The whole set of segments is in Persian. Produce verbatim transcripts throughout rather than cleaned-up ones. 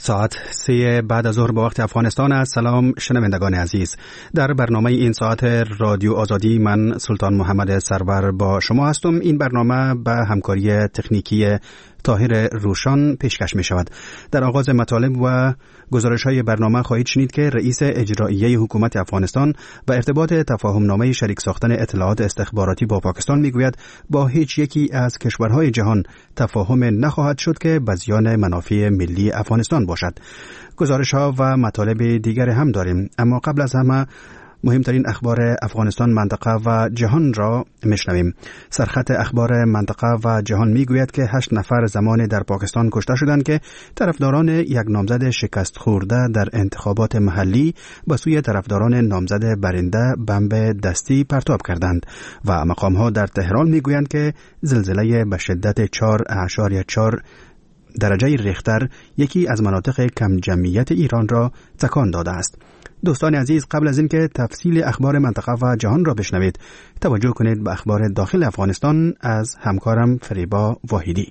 ساعت سه بعد از ظهر به وقت افغانستان است. سلام شنوندگان عزیز. در برنامه این ساعت رادیو آزادی من سلطان محمد سرور با شما هستم. این برنامه به همکاری تکنیکی طاهر روشان پیشکش می شود. در آغاز مطالب و گزارش های برنامه خواهید شنید که رئیس اجراییه حکومت افغانستان به ارتباط تفاهم نامه شریک ساختن اطلاعات استخباراتی با پاکستان می گوید با هیچ یکی از کشورهای جهان تفاهم نخواهد شد که به زیان منافع ملی افغانستان باشد. گزارش ها و مطالب دیگر هم داریم، اما قبل از همه مهمترین اخبار افغانستان، منطقه و جهان را میشنویم. سرخط اخبار منطقه و جهان میگوید که هشت نفر زمان در پاکستان کشته شدند که طرفداران یک نامزد شکست خورده در انتخابات محلی به سوی طرفداران نامزد برنده بمب دستی پرتاب کردند و مقام‌ها در تهران میگویند که زلزله به شدت چهار اعشاریه چهار درجه ریختر یکی از مناطق کم جمعیت ایران را تکان داده است. دوستان عزیز، قبل از اینکه تفصیل اخبار منطقه و جهان را بشنوید، توجه کنید به اخبار داخل افغانستان از همکارم فریبا واحدی.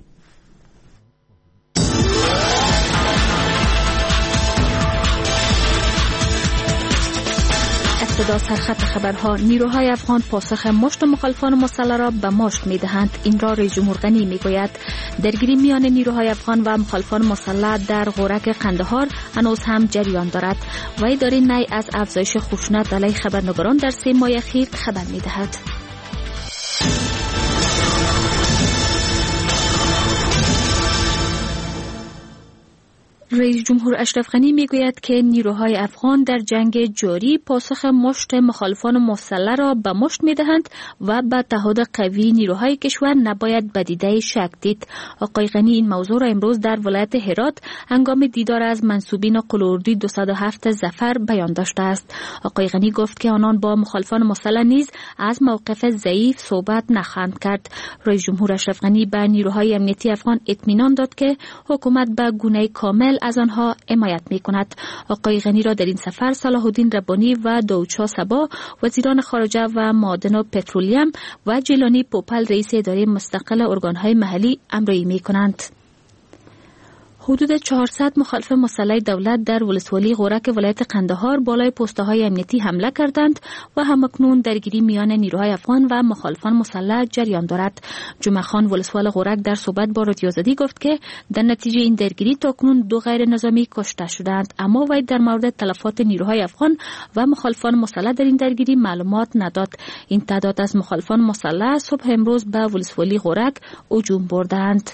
ابتدا سرخط خبرها. نیروهای افغان پاسخ مشت مخالفان مسلح را به مشت می‌دهند. این را رئیس جمهور غنی می‌گوید. درگیری میان نیروهای افغان و مخالفان مسلح در غورک قندهار هنوز هم جریان دارد. و اداره نی از افزایش خشونت علیه خبرنگاران در سه ماه اخیر خبر می‌دهد. رئیس جمهور اشرف غنی میگوید که نیروهای افغان در جنگ جاری پاسخ مشت مخالفان مسلح را به مشت میدهند و به اتحاد قوی نیروهای کشور نباید بدیده شک دید. آقای غنی این موضوع را امروز در ولایت هرات هنگام دیدار از منسوبین قلوردی دویست و هفت ظفر بیان داشته است. آقای غنی گفت که آنان با مخالفان مسلح نیز از موقف ضعیف صحبت نخواهند کرد. رئیس جمهور اشرف غنی به نیروهای امنیتی افغان اطمینان داد که حکومت به گونه کامل از آنها حمایت می‌کند. آقای غنی را در این سفر صلاح الدین ربانی و داوودشاه صبا وزیران خارجه و معادن و پترولیم و جیلانی پوپل رئیس اداره مستقل ارگان‌های محلی امرایی می‌کنند. حدود چهارصد مخالف مسلح دولت در ولسوالی غورک ولایت قندهار بالای پست‌های امنیتی حمله کردند و همکنون درگیری میان نیروهای افغان و مخالفان مسلح جریان دارد. جمعه خان ولسوال غورک در صحبت با رادیو آزادی گفت که در نتیجه این درگیری تاکنون دو غیر نظامی کشته شدند، اما وی در مورد تلفات نیروهای افغان و مخالفان مسلح در این درگیری معلومات نداد. این تعداد از مخالفان مسلح صبح امروز به ولسوالی غورک هجوم بردند.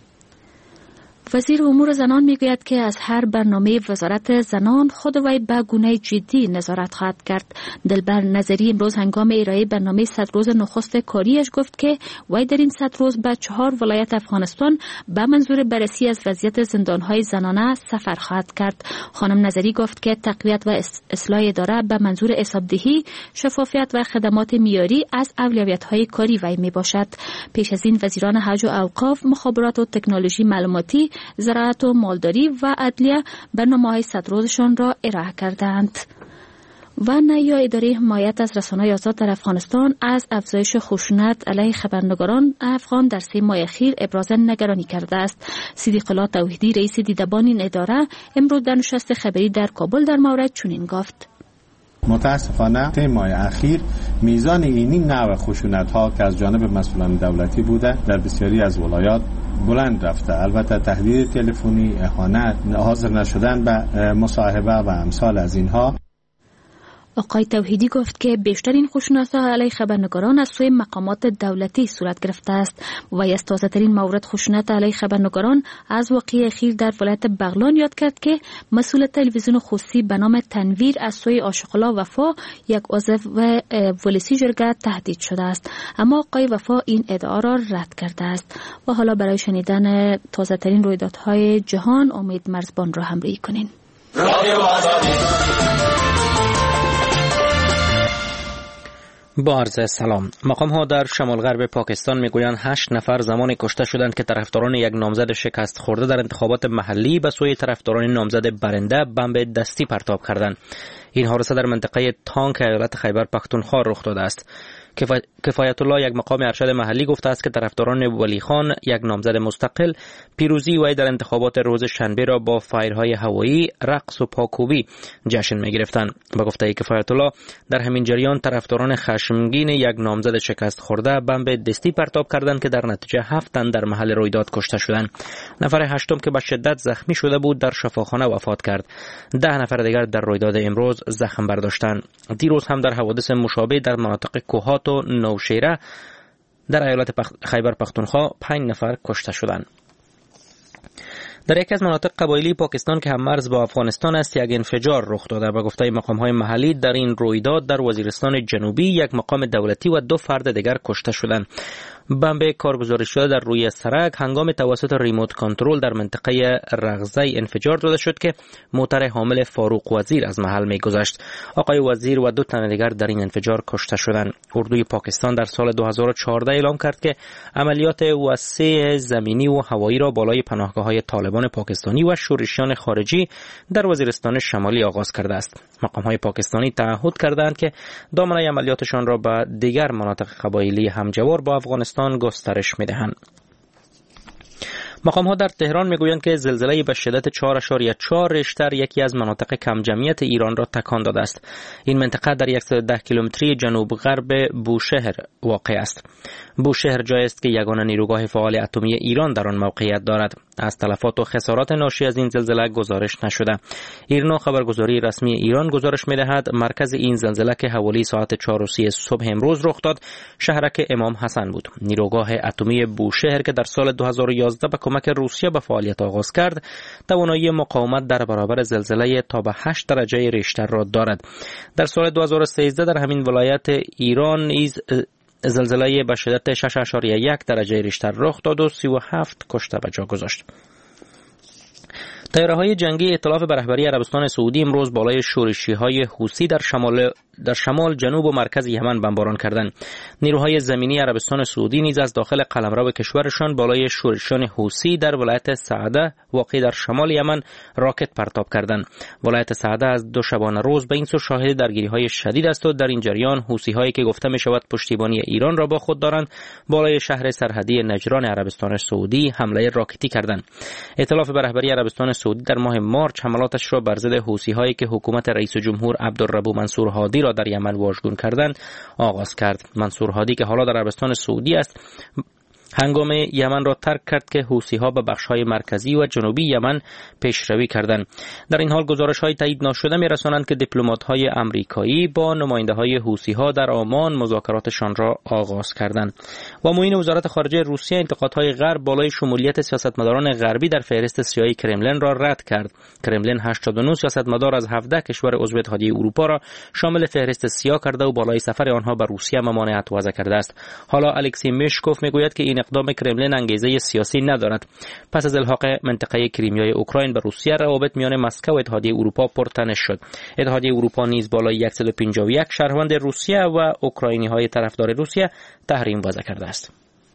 وزیر امور زنان میگوید که از هر برنامه وزارت زنان خود وی به گونه جدی نظارت خواهد کرد. دلبر نظری امروز هنگام ارائه برنامه صد روز نخست کاریش گفت که وی در این صد روز به چهار ولایت افغانستان به منظور بررسی از وضعیت زندانهای زنانه سفر خواهد کرد. خانم نظری گفت که تقویت و اصلاح اداره به منظور حسابدهی، شفافیت و خدمات معیاری از اولویت‌های کاری وی میباشد. پیش از این وزیران حج و اوقاف، مخابرات و تکنولوژی معلوماتی، زراعت و مالداری و عدلیه برنامه‌های صد روزشان را ارائه کردند. و نیا اداره حمایت از رسانه‌های آزاد در افغانستان از افزایش خشونت علیه خبرنگاران افغان در سه ماه اخیر ابراز نگرانی کرده است. صدیق الله توحیدی رئیس دیدبان این اداره امروز در نشست خبری در کابل در مورد چنین گفت: متاسفانه سه ماه اخیر میزان اینی نوع خشونت ها که از جانب مسئولان دولتی بوده در بسیاری از ولایات بلند رفته. البته تهدید تلفنی، اهانت، حاضر نشدن به مصاحبه و امثال از اینها. آقای توحیدی گفت که بیشترین خشونت‌ها علیه خبرنگاران از سوی مقامات دولتی صورت گرفته است و از تازه‌ترین مورد خشونت علیه خبرنگاران از واقعه اخیر در ولایت بغلان یاد کرد که مسئول تلویزیون خصوصی به نام تنویر از سوی عاشق‌الله وفا، یک عضو ولسی جرگه تهدید شده است، اما آقای وفا این ادعا را رد کرده است. و حالا برای شنیدن تازه‌ترین رویدادهای جهان امید مرزبان را همراهی کنین. با عرض سلام. مقام ها در شمال غرب پاکستان میگویند هشت نفر زمان کشته شدند که طرفداران یک نامزد شکست خورده در انتخابات محلی به سوی طرفداران نامزد برنده بمب دستی پرتاب کردند. این حادثه در منطقه تانک ایالت خیبر پختونخوا رخ داده است. کفایت الله یک مقام ارشد محلی گفته است که طرفداران ولی خان یک نامزد مستقل پیروزی وی در انتخابات روز شنبه را با فایرهای هوایی، رقص و پاکوبی جشن می‌گرفتند. با گفته کفایت الله در همین جریان طرفداران خشمگین یک نامزد شکست خورده بمب دستی پرتاب کردند که در نتیجه هفت تن در محل رویداد کشته شدند. نفر هشتم که به شدت زخمی شده بود در شفاخانه وفات کرد. ده نفر دیگر در رویداد امروز زخم برداشتند. دیروز هم در حوادث مشابه در مناطق کوهات و نوشیره در ایالت خیبر پختونخوا پنج نفر کشته شدند. در یکی از مناطق قبایلی پاکستان که هم مرز با افغانستان است یک انفجار رخ داده. به گفته مقام‌های محلی در این رویداد در وزیرستان جنوبی یک مقام دولتی و دو فرد دیگر کشته شدند. بمب کارگزاری شده در روی سرک هنگام توسط ریموت کنترل در منطقه رغزه انفجار داده شد که موتر حامل فاروق وزیر از محل می‌گذشت. آقای وزیر و دو تن دیگر در این انفجار کشته شدند. اردوی پاکستان در سال دو هزار و چهارده اعلام کرد که عملیات وسیع زمینی و هوایی را بالای پناهگاه‌های طالبان پاکستانی و شورشیان خارجی در وزیرستان شمالی آغاز کرده است. مقام‌های پاکستانی تعهد کردند که دامنه عملیاتشان را به دیگر مناطق قبایلی همجوار با افغانستان گسترش می‌دهند. مقام‌ها در تهران میگویند که زلزله به شدت چهار اشاریه چهار ریشتر یکی از مناطق کم جمعیت ایران را تکان داده است. این منطقه در صد و ده کیلومتری جنوب غرب بوشهر واقع است. بوشهر جایی است که یگانه نیروگاه فعال اتمی ایران در آن موقعیت دارد. از تلفات و خسارات ناشی از این زلزله گزارش نشده. ایرنا خبرگزاری رسمی ایران گزارش می‌دهد مرکز این زلزله که حوالی ساعت چهار و سی صبح امروز رخ داد شهرک امام حسن بود. نیروگاه اتمی بوشهر که در سال دو هزار و یازده به کمک روسیه به فعالیت آغاز کرد، توانایی مقاومت در برابر زلزله تا به هشت درجه ریشتر را دارد. در سال دو هزار و سیزده در همین ولایت ایران نیز زلزله به شدت شش اشاریه یک درجه ریشتر رخ داد و سی و هفت کشته به جا گذاشت. طیاره‌های جنگی ائتلاف به رهبری عربستان سعودی امروز بالای شورشی‌های حوثی در شمال در شمال جنوب و مرکز یمن بمباران کردند. نیروهای زمینی عربستان سعودی نیز از داخل قلمرو کشورشان بالای شورشیان حوثی در ولایت سعده واقع در شمال یمن راکت پرتاب کردند. ولایت سعده از دو شبانه روز به این سو شاهد درگیری‌های شدید است و در این جریان حوثی‌هایی که گفته می‌شود پشتیبانی ایران را با خود دارند بالای شهر سرحدی نجران عربستان سعودی حمله راکتی کردند. ائتلاف به رهبری عربستان سعودی در ماه مارچ حملاتش را بر ضد حوثی‌هایی که حکومت رئیس جمهور عبدالرب منصور هادی را در یمن واژگون کردند آغاز کرد. منصور هادی که حالا در عربستان سعودی است هنگام یمن را ترک کرد که حوثی‌ها به بخش‌های مرکزی و جنوبی یمن پیشروی کردند. در این حال گزارش‌های تایید ناشده می‌رسانند که دیپلمات‌های آمریکایی با نماینده‌های حوثی‌ها در عمان مذاکراتشان را آغاز کردند. و معین وزارت خارجه روسیه انتقادهای غرب بالای شمولیت سیاستمداران غربی در فهرست سیاهی کرملن را رد کرد. کرملن هشتاد و نه سیاستمدار از هفده کشور عضو اتحادیه اروپا را شامل فهرست سیاه کرده و بالای سفر آنها به روسیه ممانعت وضع کرده است. حالا الکسی میشکوف میگوید که این اقدام کرملن انگیزه سیاسی ندارد. پس از الحاق منطقه کریمیای اوکراین به روسیه روابط میان مسکو و اتحادیه اروپا پرتنش شد. اتحادیه اروپا نیز بالای صد و پنجاه و یک شهروند روسیه و اوکراینی‌های طرفدار روسیه تحریم وضع کرده است.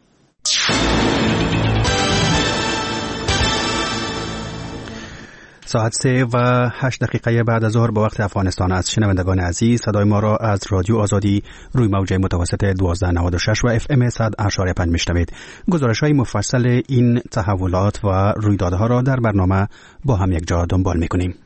ساعت سه و هشت دقیقه بعد از ظهر به وقت افغانستان است. شنوندگان عزیز، صدای ما را از رادیو آزادی روی موج متوسط دوازده نود و شش و اف ام صد اشاری پنج میشنوید. گزارش های مفصل این تحولات و رویدادها را در برنامه با هم یک جا دنبال میکنیم.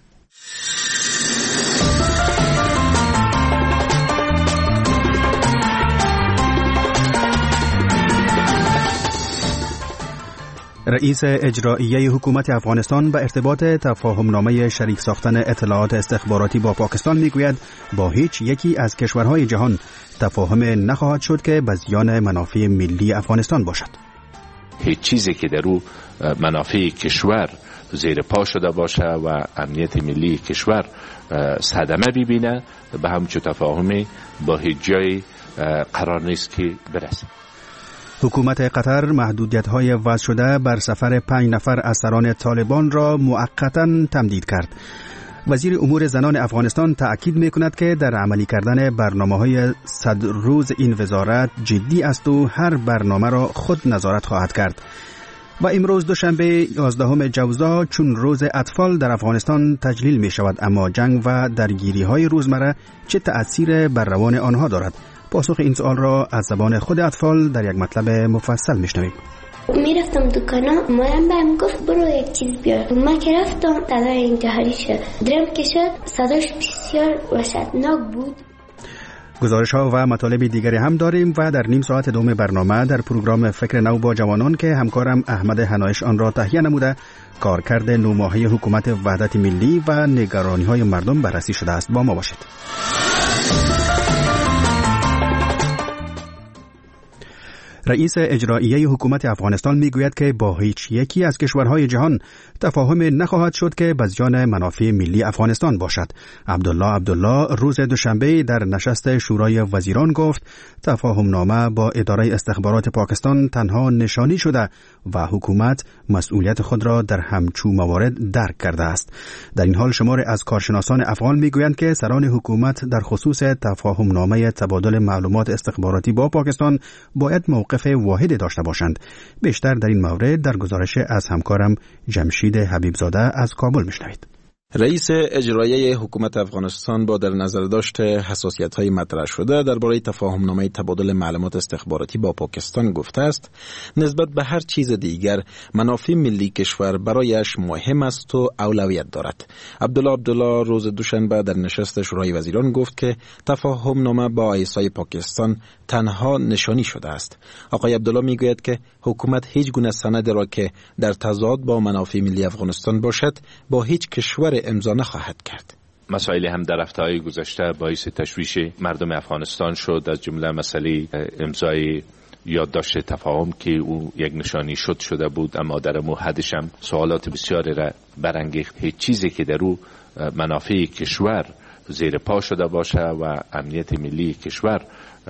رئیس اجرایی حکومت افغانستان به ارتباط تفاهمنامه شریک ساختن اطلاعات استخباراتی با پاکستان میگوید با هیچ یکی از کشورهای جهان تفاهم نخواهد شد که به زیان منافع ملی افغانستان باشد. هیچ چیزی که در او منافع کشور زیر پا شده باشه و امنیت ملی کشور صدمه ببینه به همچون تفاهمی با هیچ جای قرار نیست که برسه. حکومت قطر محدودیت‌های وضع شده بر سفر پنج نفر از سران طالبان را مؤقتاً تمدید کرد. وزیر امور زنان افغانستان تأکید می‌کند که در عملی کردن برنامه‌های صد روز این وزارت جدی است و هر برنامه را خود نظارت خواهد کرد. و امروز دوشنبه یازدهم جوزا چون روز اطفال در افغانستان تجلیل می شود، اما جنگ و درگیری های روزمره چه تأثیر بر روان آنها دارد؟ پاسخ این سوال را از زبان خود اطفال در یک مطلب مفصل میشنویم. میرفتم دکانا، مادرم بهم گفت برو یک چیز بیار. من که رفتم صدای انتحاری شد. درم که شد صداش بسیار وحشتناک بود. گزارش ها و مطالب دیگری هم داریم و در نیم ساعت دوم برنامه در پروگرام فکر نو با جوانان که همکارم احمد حنایش آن را تهیه نموده کارکرد نو ماهه حکومت وحدت ملی و نگرانی های مردم بررسی شده است. با ما باشید. رئیس اجراییه حکومت افغانستان میگوید که با هیچ یکی از کشورهای جهان تفاهم نخواهد شد که بزیان منافع ملی افغانستان باشد. عبدالله عبدالله روز دوشنبه در نشست شورای وزیران گفت تفاهم نامه با اداره استخبارات پاکستان تنها نشانی شده و حکومت مسئولیت خود را در همچو موارد درک کرده است. در این حال شمار از کارشناسان افغان میگویند که سران حکومت در خصوص تفاهم نامه تبادل معلومات استخباراتی با پاکستان باید موقف واحد داشته باشند. بیشتر در این مورد در گزارش از همکارم جمشید حبیبزاده از کابل میشنوید. رئیس اجراییه حکومت افغانستان با در نظر داشت حساسیت‌های مطرح شده درباره تفاهم‌نامه تبادل معلومات استخباراتی با پاکستان گفته است نسبت به هر چیز دیگر منافع ملی کشور برایش مهم است و اولویت دارد. عبدالله عبدالله روز دوشنبه در نشست شورای وزیران گفت که تفاهم‌نامه با آیسای پاکستان تنها نشانی شده است. آقای عبدالله میگوید که حکومت هیچ گونه سند را که در تضاد با منافع ملی افغانستان باشد با هیچ کشور امضا نخواهد کرد. مسائل هم در هفته‌های گذشته باعث تشویش مردم افغانستان شد، از جمله مسئله امضای یادداشت تفاهم که او یک نشانی شد شده بود، اما در موحدش هم سوالات بسیاری را برانگیخت. هیچ چیزی که در او منافع کشور زیر پا شده باشه و امنیت ملی کشور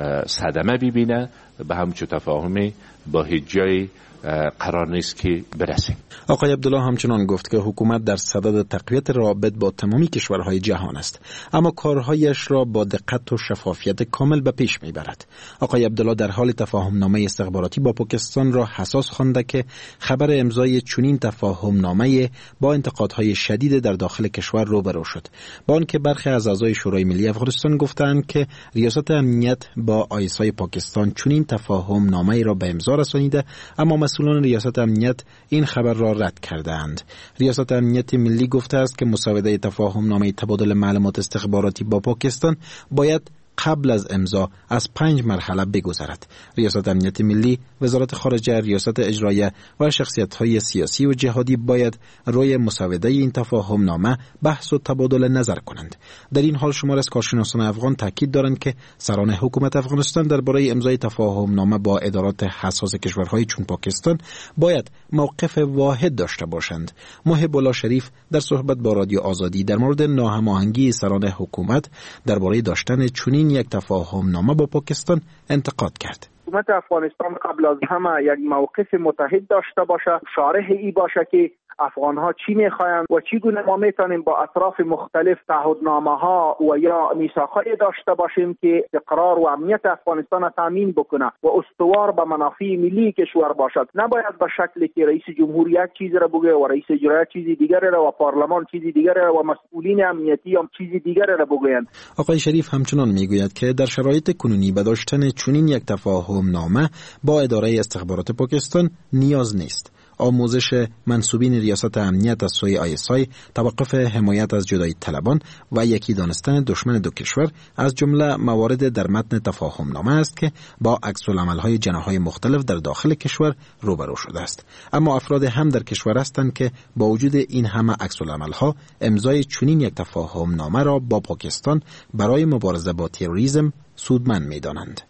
صدمه ببینه به همچون تفاهمی با هیچ جای قرار نیست که برسیم. آقای عبدالله همچنان گفت که حکومت در صدد تقویت روابط با تمامی کشورهای جهان است، اما کارهایش را با دقت و شفافیت کامل به پیش میبرد. آقای عبدالله در حال تفاهمنامه استخباراتی با پاکستان را حساس خوانده که خبر امضای چنین تفاهمنامه با انتقادهای شدید در داخل کشور روبرو شد، با آنکه برخی از اعضای شورای ملی افغانستان گفتند که ریاست امنیت با آیسای پاکستان چنین تفاهمنامه را به امضا رسانیده، اما مسئولان ریاست امنیت این خبر را رد کردند. ریاست امنیت ملی گفته است که مسوده تفاهمنامه تبادل معلومات استخباراتی با پاکستان باید قبل از امضا از پنج مرحله بگذرد. ریاست امنیت ملی، وزارت خارجه، ریاست اجراییه و شخصیت‌های سیاسی و جهادی باید روی مسوده این تفاهمنامه بحث و تبادل نظر کنند. در این حال شمار از کارشناسان افغان تاکید دارند که سران حکومت افغانستان درباره امضای تفاهمنامه با ادارات حساس کشورهای چون پاکستان باید موقف واحد داشته باشند. محب الله شریف در صحبت با رادیو آزادی در مورد ناهماهنگی سران حکومت درباره داشتن چنین یک تفاهمنامه با پاکستان انتقاد کرد. حکومت افغانستان قبل از همه یک موقف متحد داشته باشه، شارح ای باشه که افغانها چی میخواین و چگونه ما میتونیم با اطراف مختلف تعهدنامه ها و یا میثاقای داشته باشیم که استقرار و امنیت افغانستان تامین بکنه و استوار به منافع ملی کشور باشد. نباید به شکلی که رئیس جمهور یک چیز را بگه و رئیس اجرایی چیزی دیگر را و پارلمان چیزی دیگر را و مسئولین امنیتی هم چیزی دیگر را بگویند. آقای شریف همچنان میگوید که در شرایط کنونی به داشتن چنین یک تفاهمنامه با اداره استخبارات پاکستان نیاز نیست. آموزش منسوبین ریاست امنیت از سوی آیسای، توقف حمایت از جدایی طلبان و یکی دانستن دشمن دو کشور از جمله موارد در متن تفاهمنامه است که با عکس‌العمل‌های جناح‌های مختلف در داخل کشور روبرو شده است. اما افراد هم در کشور هستند که با وجود این همه عکس‌العمل‌ها امضای چنین یک تفاهمنامه را با پاکستان برای مبارزه با تروریسم سودمند می‌دانند.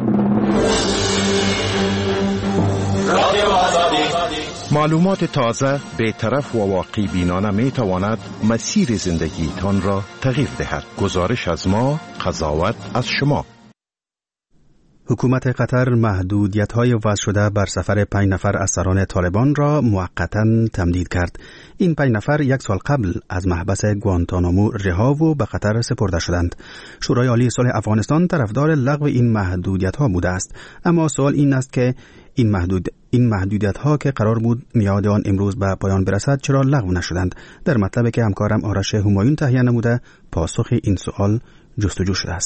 معلومات تازه، بی‌طرف و واقعی بینانه می تواند مسیر زندگی تان را تغییر دهد. گزارش از ما، قضاوت از شما. حکومت قطر محدودیت‌های وضع شده بر سفر پنج نفر از سران طالبان را موقتاً تمدید کرد. این پنج نفر یک سال قبل از محبس گوانتانامو رها و به قطر سپرده شدند. شورای عالی صلح افغانستان طرفدار لغو این محدودیت‌ها بوده است، اما سوال این است که این محدود این محدودیت‌ها که قرار بود میعاد آن امروز به پایان برسد چرا لغو نشدند؟ در مطلبی که همکارم آرش همایون تهیه نموده پاسخ این سوال جستجو شده است.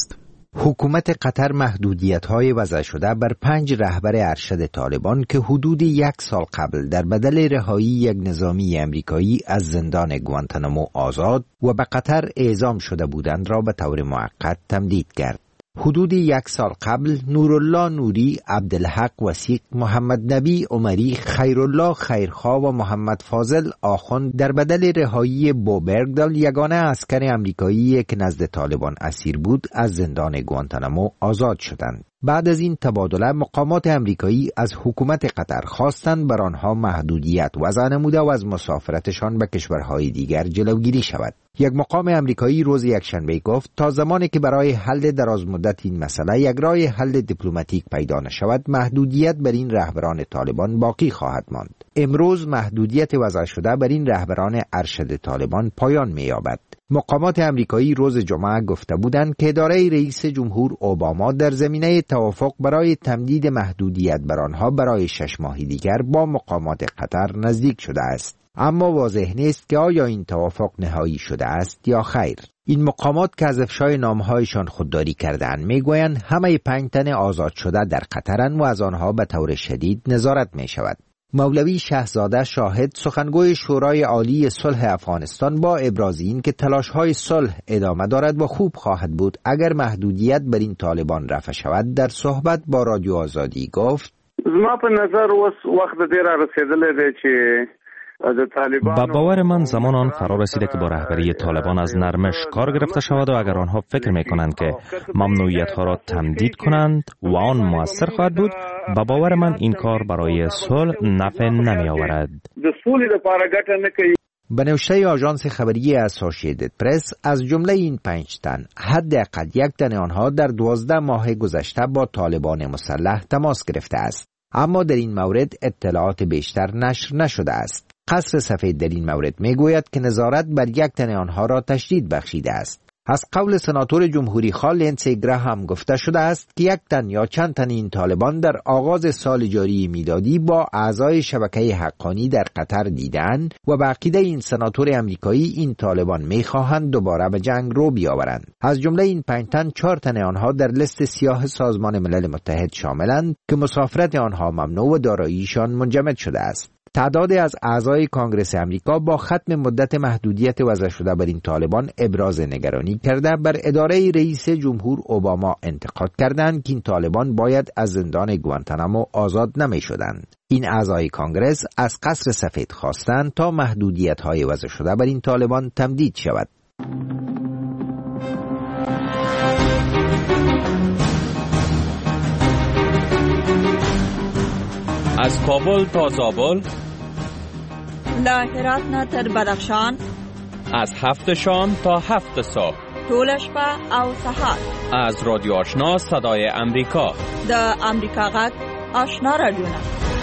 حکومت قطر محدودیت‌های وضع شده بر پنج رهبر ارشد طالبان که حدود یک سال قبل در بدل رهایی یک نظامی امریکایی از زندان گوانتانامو آزاد و به قطر اعزام شده بودند را به طور موقت تمدید کرد. حدود یک سال قبل نورالله نوری، عبدالحق وثیق، محمد نبی عمری، خیرالله خیرخواه و محمد فاضل آخوند در بدل رهایی بو برگدال، یگانه عسکر امریکایی که نزد طالبان اسیر بود، از زندان گوانتانامو آزاد شدند. بعد از این تبادله مقامات امریکایی از حکومت قطر خواستند بر آنها محدودیت وضع نموده و از مسافرتشان به کشورهای دیگر جلوگیری شود. یک مقام امریکایی روز یکشنبه گفت تا زمانی که برای حل درازمدت این مسئله یک راه حل دیپلماتیک پیدا نشود، محدودیت بر این رهبران طالبان باقی خواهد ماند. امروز محدودیت وضع شده بر این رهبران ارشد طالبان پایان می‌یابد. مقامات امریکایی روز جمعه گفته بودند که اداره رئیس جمهور اوباما در زمینه توافق برای تمدید محدودیت بر آنها برای شش ماه دیگر با مقامات قطر نزدیک شده است. اما واضح نیست که آیا این توافق نهایی شده است یا خیر. این مقامات که از افشای نامهایشان خودداری کردند میگویند همه پنج تن آزاد شده در قطرند و از آنها به طور شدید نظارت می شود. مولوی شهزاده شاهد، سخنگوی شورای عالی صلح افغانستان، با ابراز این که تلاش‌های صلح ادامه دارد و خوب خواهد بود اگر محدودیت بر این طالبان رفع شود، در صحبت با رادیو آزادی گفت: زما په نظر اوس وخت ډیر رسیدلی دی چې با باور من زمان آن فرا رسیده که با رهبری طالبان از نرمش کار گرفته شود و اگر آنها فکر می کنند که ممنوعیت ها را تمدید کنند و آن موثر خواهد بود، با باور من این کار برای صلح نفع نمی آورد. به نوشته آژانس خبری اسوسییتد پرس، از جمله این پنج تن حداقل یک تن آنها در دوازده ماه گذشته با طالبان مسلح تماس گرفته است، اما در این مورد اطلاعات بیشتر نشر نشده است. قصر سفید در این مورد میگوید که نظارت بر یک تن آنها را تشدید بخشیده است. از قول سناتور جمهوری خواه لینسی گراهام گفته شده است که یک تن یا چند تن این طالبان در آغاز سال جاری میلادی با اعضای شبکه حقانی در قطر دیدند و به عقیده این سناتور امریکایی این طالبان میخواهند دوباره به جنگ رو بیاورند. از جمله این پنج تن، چهار تن آنها در لیست سیاه سازمان ملل متحد شاملند که مسافرت آنها ممنوع و داراییشان منجمد شده است. تعدادی از اعضای کانگرس امریکا با ختم مدت محدودیت وضع شده بر این طالبان ابراز نگرانی کرده بر اداره رئیس جمهور اوباما انتقاد کردند که این طالبان باید از زندان گوانتانامو آزاد نمی شدند. این اعضای کانگرس از قصر سفید خواستند تا محدودیت‌های وضع شده بر این طالبان تمدید شود. از کابل تا زابل، له هرات نه تر بدخشان، از هفت شام تا هفت صبح، ټول شپه او سهار، از رادیو آشنا صدای امریکا، د امریکا غږ آشنا رادیوونه.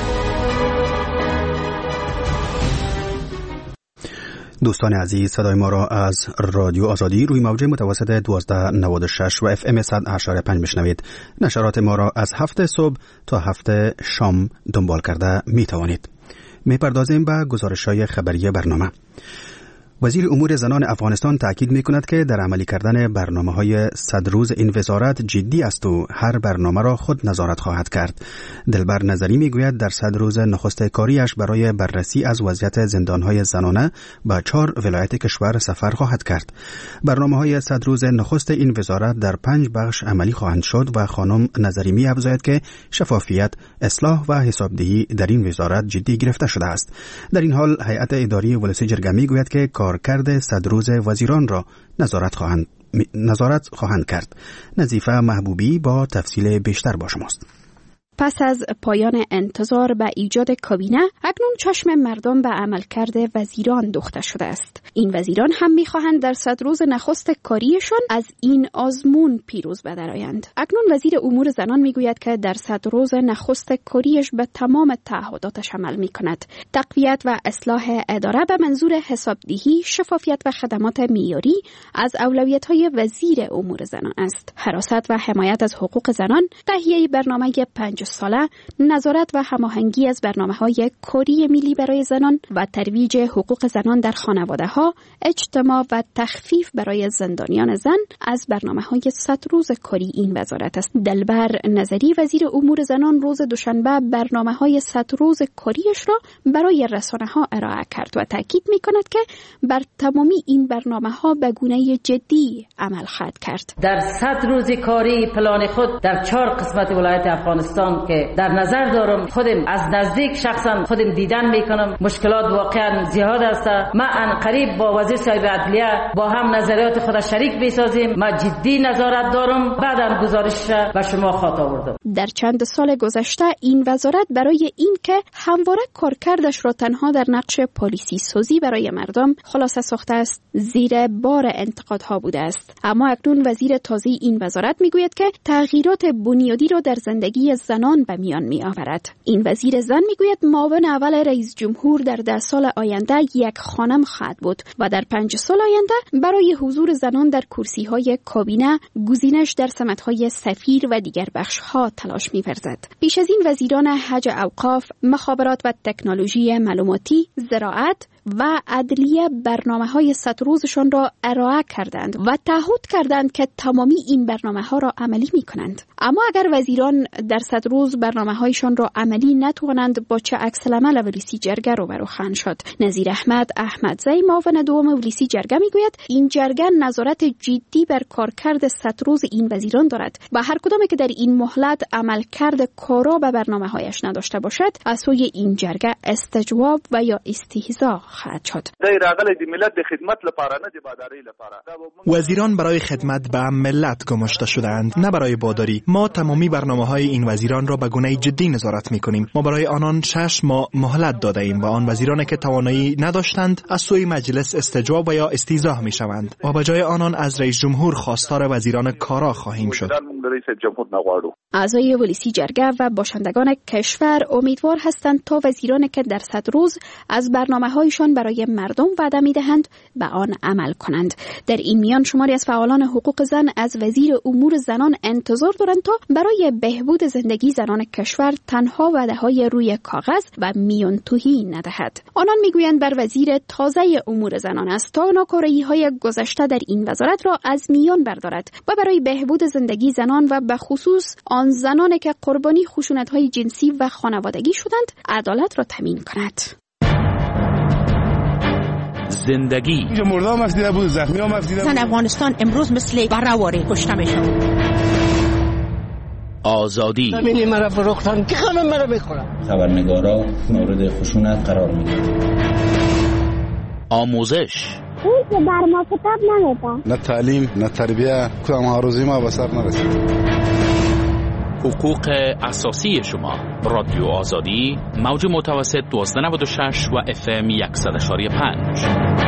دوستان عزیز، صدای ما را از رادیو آزادی روی موج متوسط دوازده نود و شش و اف ام صد و هشت پنج بشنوید. نشرات ما را از هفت صبح تا هفت شام دنبال کرده می توانید. می پردازیم به گزارش‌های خبری برنامه. وزیر امور زنان افغانستان تاکید می کند که در عملی کردن برنامه های صد روز این وزارت جدی است و هر برنامه را خود نظارت خواهد کرد. دلبر نظری می گوید در صد روز نخست کاریش برای بررسی از وضعیت زندان های زنانه به چهار ولایت کشور سفر خواهد کرد. برنامه های صد روز نخست این وزارت در پنج بخش عملی خواهند شد و خانم نظری می افزاید که شفافیت، اصلاح و حسابدهی در این وزارت جدی گرفته شده است. در این حال هیئت اداری ولسی جرگه می گوید که کارکرد صد روز وزیران را نظارت خواهند نظارت خواهند کرد. نظیفه محبوبی با تفصیل بیشتر با شماست. پس از پایان انتظار به ایجاد کابینه، اکنون چشم مردم به عملکرد وزیران دوخته شده است. این وزیران هم می‌خواهند در صد روز نخست کاریشان از این آزمون پیروز بدرآیند. اکنون وزیر امور زنان میگوید که در صد روز نخست کاریش به تمام تعهداتش عمل می‌کند. تقویت و اصلاح اداره به منظور حسابدهی، شفافیت و خدمات معیاری از اولویت‌های وزیر امور زنان است. حراست و حمایت از حقوق زنان، تهیه برنامه پنج ساله نظارت و هماهنگی از برنامه‌های کاری ملی برای زنان و ترویج حقوق زنان در خانواده‌ها، اجتماع و تخفیف برای زندانیان زن از برنامه‌های صد روز کاری این وزارت است. دلبر نظری وزیر امور زنان روز دوشنبه برنامه‌های صد روز کاریش را برای رسانه‌ها ارائه کرد و تاکید می‌کند که بر تمامی این برنامه‌ها به گونه جدی عمل خواهد کرد. در صد روز کاری پلان خود در چهار قسمت ولایت افغانستان که در نظر دارم خودم از نزدیک شخصا خودم دیدن میکنم، مشکلات واقعا زیاد است. ما ان قریب با وزیر صاحب عدلیه با هم نظریات خود شریک بسازیم. ما جدی نظارت دارم، بعداً گزارش به شما خاطر آوردم. در چند سال گذشته این وزارت برای این که همواره کارکردش را تنها در نقش پالیسی سازی برای مردم خلاصه ساخته است، زیر بار انتقادها بوده است. اما اکنون وزیر تازه این وزارت میگوید که تغییرات بنیادی را در زندگی زنان به میان می آورد. این وزیر زن میگوید معاون اول رئیس جمهور در ده سال آینده یک خانم خواهد بود و در پنج سال آینده برای حضور زنان در کرسی های کابینه گزینش در سمت‌های سفیر و دیگر بخش‌ها تلاش می‌ورزد. پیش از این وزیران حج اوقاف، مخابرات و تکنولوژی معلوماتی، زراعت و عدلیه برنامه‌های صد روزشان را ارائه کردند و تعهد کردند که تمامی این برنامه‌ها را عملی می‌کنند. اما اگر وزیران در صد روز برنامه‌هایشان را عملی نتوانند، با چه عکس‌العمل ولیسی جرگه روبرو خواهند شد؟ نظیر احمد احمدزی معاون دوم ولیسی جرگه میگوید این جرگه نظارت جدی بر کارکرد صد روز این وزیران دارد و هر کدام که در این مهلت عملکرد کارا به برنامه‌هایش نداشته باشد، از سوی این جرگه استجواب و یا استهزاء خواهد شد. وزیران برای خدمت به ملت گماشته شدند، نه برای باداری. ما تمامی برنامه‌های این وزیران را به گونه جدی نظارت می‌کنیم. ما برای آنان شش ماه مهلت داده ایم و آن وزیرانی که توانایی نداشتند از سوی مجلس استجواب و یا استیضاح می‌شوند و به جای آنان از رئیس جمهور خواستار وزیران کارا خواهیم شد. اعضای ولیسی جرگه و باشندگان کشور امیدوار هستند تا وزیرانی که در صد روز از برنامه‌هایشان برای مردم وعده می‌دهند به آن عمل کنند. در این میان شماری از فعالان حقوق زن از وزیر امور زنان انتظار دارند تا برای بهبود زندگی زنان کشور تنها وعده‌های روی کاغذ و میان توهی ندهد. آنان میگویند بر وزیر تازه امور زنان است تا ناکاره‌های گذشته در این وزارت را از میان بردارد و برای بهبود زندگی زنان و به خصوص آن زنانی که قربانی خشونت‌های جنسی و خانوادگی شدند عدالت را تامین کند. زندگی مردا مفیده بود، زخمی ها مفیده بود. زن افغانستان امروز مثل برهواره کشته میشن. آزادی زمینی مرا فروختن که همه مرا بخورن. خبرنگارا مورد خشونت قرار میگیرن. آموزش اون که بر ما کتاب نمیده. نه تعلیم نه تربیه، کدام آرزوی ما به سر نرسید. حقوق اساسی شما. رادیو آزادی، موج متوسط دوازده نود و شش و اف ام صد و پنج.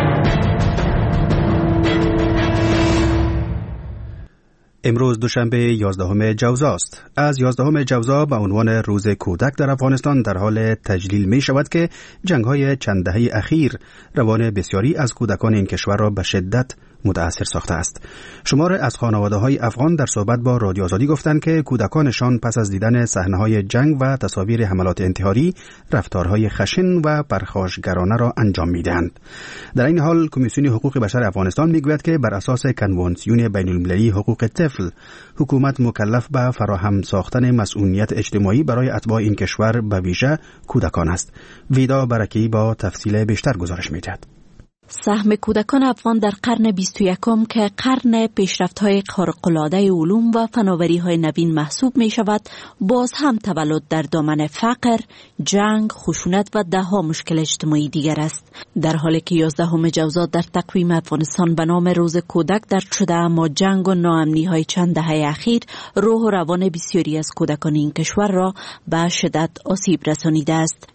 امروز دوشنبه یازدهم جوزا است. از یازدهم جوزا به عنوان روز کودک در افغانستان در حال تجلیل می شود که جنگ‌های چند دهه اخیر روان بسیاری از کودکان این کشور را به شدت متأثر ساخته است. شمار از خانواده‌های افغان در صحبت با رادیو آزادی گفتند که کودکانشان پس از دیدن صحنه‌های جنگ و تصاویر حملات انتحاری رفتارهای خشن و پرخاشگرانه را انجام می‌دهند. در این حال کمیسیون حقوق بشر افغانستان می‌گوید که بر اساس کنوانسیون بین‌المللی حقوق طفل، حکومت مکلف به فراهم ساختن مسئولیت اجتماعی برای اتباع این کشور به ویژه کودکان است. ویدا برکی با تفصیل بیشتر گزارش می‌دهد. سهم کودکان افغان در قرن بیست و یکم که قرن پیشرفت‌های خارق‌العاده علوم و فناوری‌های نوین محسوب می‌شود، باز هم تولد در دامن فقر، جنگ، خشونت و ده‌ها مشکل اجتماعی دیگر است. در حالی که یازدهم جوزا در تقویم افغانستان به نام روز کودک درج شده، اما جنگ و ناامنی‌های چند دهه اخیر روح و روان بسیاری از کودکان این کشور را به شدت آسیب رسانیده است.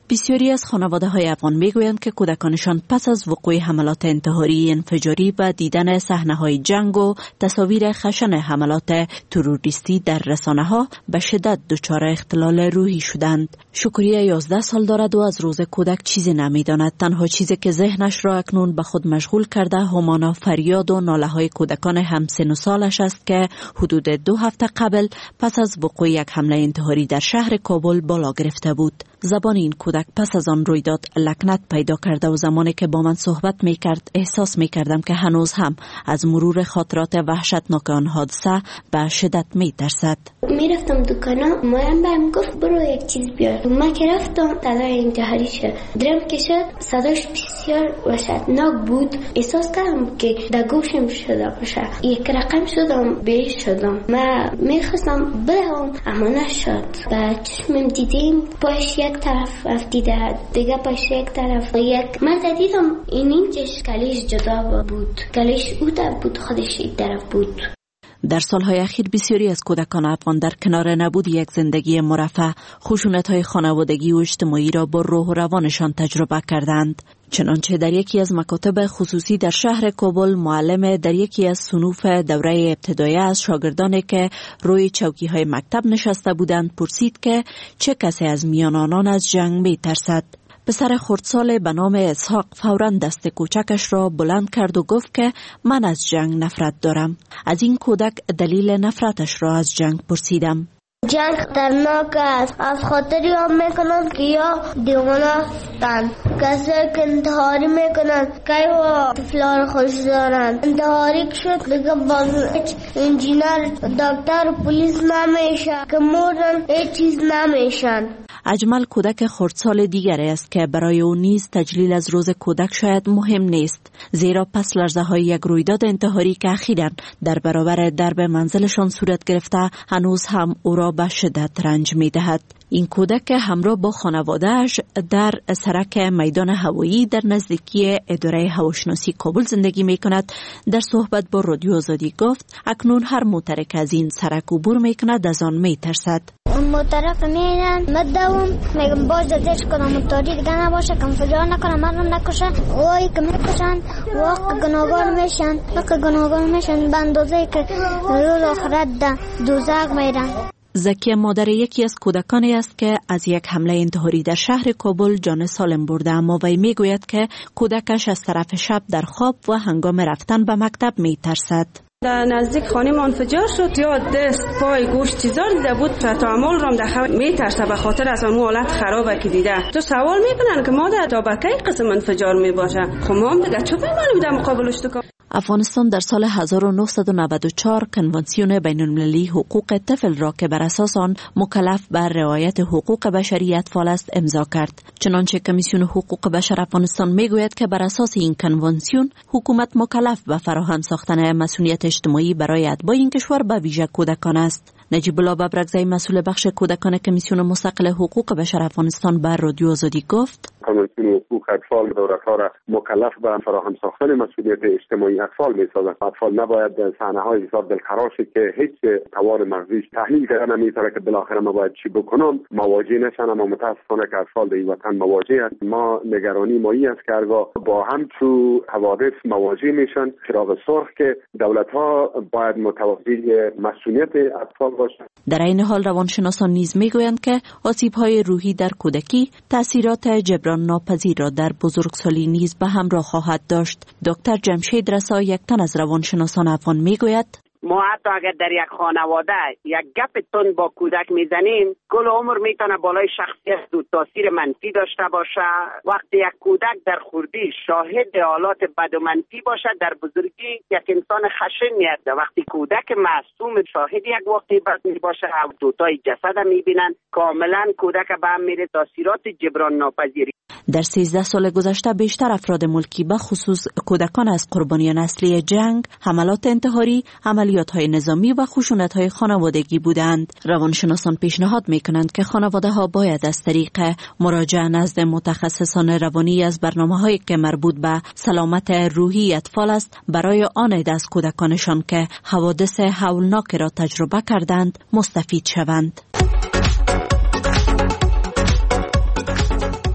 بسیاری از خانواده های افغان میگویند که کودکانشان پس از وقوع حملات انتحاری انفجاری و دیدن صحنه های جنگ و تصاویر خشن حملات تروریستی در رسانه ها به شدت دچار اختلال روحی شدند. شکریه یازده سال دارد و از روز کودک چیزی نمیداند. تنها چیزی که ذهنش را اکنون به خود مشغول کرده همانا فریاد و ناله های کودکان همسن و سالش است که حدود دو هفته قبل پس از وقوع یک حمله انتحاری در شهر کابل بالا گرفته بود. زبان این کودک پس از آن رویداد لکنت پیدا کرده و زمانی که با من صحبت می کرد احساس می کردم که هنوز هم از مرور خاطرات وحشتناک آن حادثه به شدت می ترسد. می رفتم دکانا، مایم بهم گفت برو یک چیز بیار. ما که رفتم صدای انتحاری شد، درم کشد، صداش بسیار وحشتناک بود. احساس کردم که در گوشم شده باشه. یک رقم شدم بهش شدم. ما می خواستم بدهم اما نشد. با چشمم دیدیم پاش یک طرف افتیده، دیگه پاش یک طرف. یک مرد دیدم این اینجش کلیش جدا بود، کلیش او طرف بود، خودش این طرف بود. در سالهای اخیر بسیاری از کودکان افغان در کنار نبود یک زندگی مرفه، خشونت‌های خانوادگی و اجتماعی را با روح و روانشان تجربه کردند. چنانچه در یکی از مکاتب خصوصی در شهر کابل معلم در یکی از صنوف دوره ابتدایی از شاگردانی که روی چوکی‌های مکتب نشسته بودند پرسید که چه کسی از میان آنان از جنگ می‌ترسد. پسر خردسال به نام اسحاق فوراً دست کوچکش را بلند کرد و گفت که من از جنگ نفرت دارم. از این کودک دلیل نفرتش را از جنگ پرسیدم. جنگ خطرناک است. از خاطری هم میکنند که یا دیوانه هستند. کسایی که انتحاری میکنند که و طفلان خوش دارند. انتحاری شد دیگه باز هیچ انجینر دکتر پلیس نمیشه که مردن هیچ چیز نمیشن. اجمل کودک خردسال دیگری است که برای او نیز تجلیل از روز کودک شاید مهم نیست، زیرا پس لرزه های یک رویداد انتحاری که اخیراً در برابر درب منزلشان صورت گرفته هنوز هم او را به شدت رنج می دهد. این کودک همراه با خانواده‌اش در سرک میدان هوایی در نزدیکی اداره هواشناسی کابل زندگی می کند. در صحبت با رادیو آزادی گفت اکنون هر موتر که از این سرک عبور می کند از آن می ترسد. اون موترف میرن مدوم میگم باز دادش کنم موتوری دیگه نباشه کم فجار نکنم مردم نکشن وای که میکشن وقت گناهگار میشن وقت گناهگار میشن به اندازه که رول آخرت ده دوزخ میرن. زکیه مادر یکی از کودکانی است که از یک حمله انتحاری در شهر کابل جان سالم برده، اما وی میگوید که کودکش از طرف شب در خواب و هنگام رفتن به مکتب میترسد. در نزدیک خانه ما انفجار شد، یا دست پای گوشت چیزا دیده بود، تعامل رام در خواب میترسه به خاطر از اون حالت خرابه که دیده. تو سوال میکنن که مادر تا به کی قسم انفجار میباشه؟ خب ما هم دیگه چه پیمانی در مقابلش تو. افغانستان در سال هزار و نهصد و نود و چهار کنوانسیون بین المللی حقوق طفل را که بر اساس آن مکلف بر رعایت حقوق بشری اطفال است امضا کرد. چنانچه کمیسیون حقوق بشر افغانستان میگوید که بر اساس این کنوانسیون حکومت مکلف به فراهم ساختن مسئولیت اجتماعی برای اتباع این کشور به ویژه کودکان است. نجیب الله ببرگزی مسئول بخش کودکان کمیسیون مستقل حقوق بشر افغانستان بر رادیو آزادی گفت کنوانسیون حقوق اطفال دولت‌ها را مکلف به فراهم ساختن مسئولیت اجتماعی اطفال می‌سازد. اطفال نباید در صحنه‌های حساب دلخراشی که هیچ توان مغزیش تحلیل کردن نمی‌تونه که بالاخره ما باید چی بکنم مواجه نشن، اما متأسفانه که اطفال در این وطن مواجه است. ما نگرانی مایی است که هرگاه با همچو حوادث مواجه میشن چراغ سرخ که دولت‌ها باید متوجه مسئولیت اطفال باشند. در این حال روانشناسان نیز میگویند که آسیب‌های روحی در کودکی تأثیرات جبران ناپذیر را در بزرگسالی نیز به همراه خواهد داشت. دکتر جمشید رسا یک تن از روانشناسان افغان میگوید ما حتی اگر در یک خانواده یک گپ تون با کودک میزنیم کل عمر میتونه بالای شخصیت و تاثیر منفی داشته باشه. وقتی یک کودک در خردی شاهد حالات بد و منفی باشه در بزرگی یک انسان خشن میاد. وقتی کودک معصوم شاهد یک واقعه بد میباشه او دوتای جسد میبینن کاملا کودک به هم میره تاثیرات جبران ناپذیری. در سیزده سال گذشته بیشتر افراد ملکی به خصوص کودکان از قربانیان اصلی جنگ، حملات انتحاری، عملیات‌های نظامی و خشونت‌های خانوادگی بودند. روانشناسان پیشنهاد می‌کنند که خانواده‌ها باید از طریق مراجعه نزد متخصصان روانی از برنامه‌هایی که مربوط به سلامت روحی اطفال است برای آن عده از کودکانشان که حوادث هولناک را تجربه کردند مستفید شوند.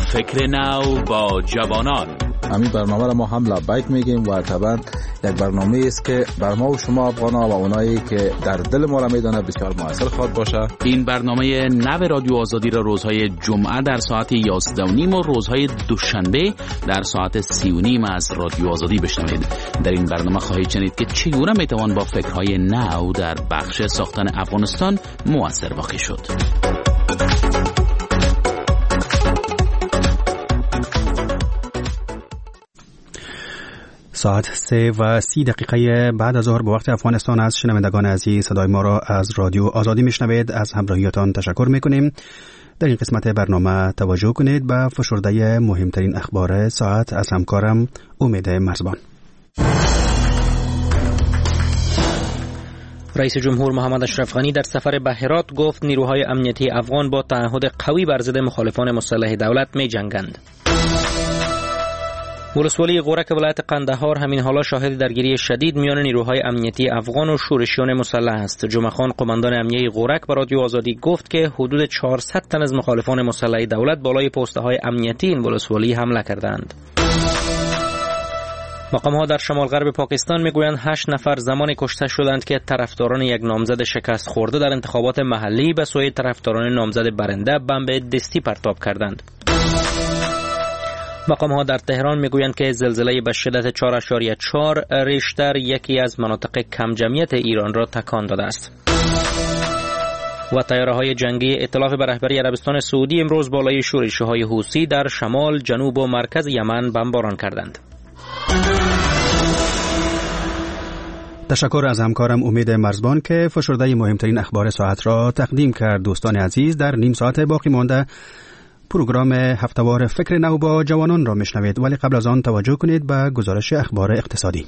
فکر نو با جوانان. همین برنامه را ما هم لبیک میگیم و طبعا یک برنامه است که بر ما و شما افغانا و اونایی که در دل ما را میدانه بسیار موثر خواهد باشه. این برنامه نو رادیو آزادی را روزهای جمعه در ساعت یازده و نیم و روزهای دوشنبه در ساعت سی و نیم از رادیو آزادی بشنوید. در این برنامه خواهید شنید که چگونه میتوان با فکرهای نو در بخش ساختن افغانستان موثر واقع شد. ساعت سه و سی دقیقه بعد از ظهر به وقت افغانستان است. شنوندگان عزیز، صدای ما را از رادیو آزادی میشنوید. از همراهیتان تشکر میکنیم. در این قسمت برنامه توجه کنید به فشرده مهمترین اخبار ساعت از همکارم امید مرزبان. رئیس جمهور محمد اشرف غنی در سفر به هرات گفت نیروهای امنیتی افغان با تعهد قوی بر ضد مخالفان مسلح دولت می جنگند. ولسوالی غورک ولایت قندهار همین حالا شاهد درگیری شدید میان نیروهای امنیتی افغان و شورشیان مسلح است. جمعه خان قماندان امنیه غورک به رادیو آزادی گفت که حدود چهارصد تن از مخالفان مسلح دولت بالای پست‌های امنیتی این ولسوالی حمله کردند. مقام‌ها در شمال غرب پاکستان میگویند هشت نفر زمان کشته شدند که طرفداران یک نامزد شکست خورده در انتخابات محلی به سوی طرفداران نامزد برنده بمب دستی پرتاب کردند. مقام‌ها در تهران میگویند که زلزله به شدت چهار اشاریه چهار ریشتر یکی از مناطق کم جمعیت ایران را تکان داده است. و طیاره‌های جنگی ائتلاف به رهبری عربستان سعودی امروز بالای شورش‌های حوثی در شمال، جنوب و مرکز یمن بمباران کردند. تشکر از همکارم امید مرزبان که فشرده مهمترین اخبار ساعت را تقدیم کرد. دوستان عزیز، در نیم ساعت باقی مانده پروگرام هفته‌وار فکر نو با جوانان را میشنوید، ولی قبل از آن توجه کنید به گزارش اخبار اقتصادی.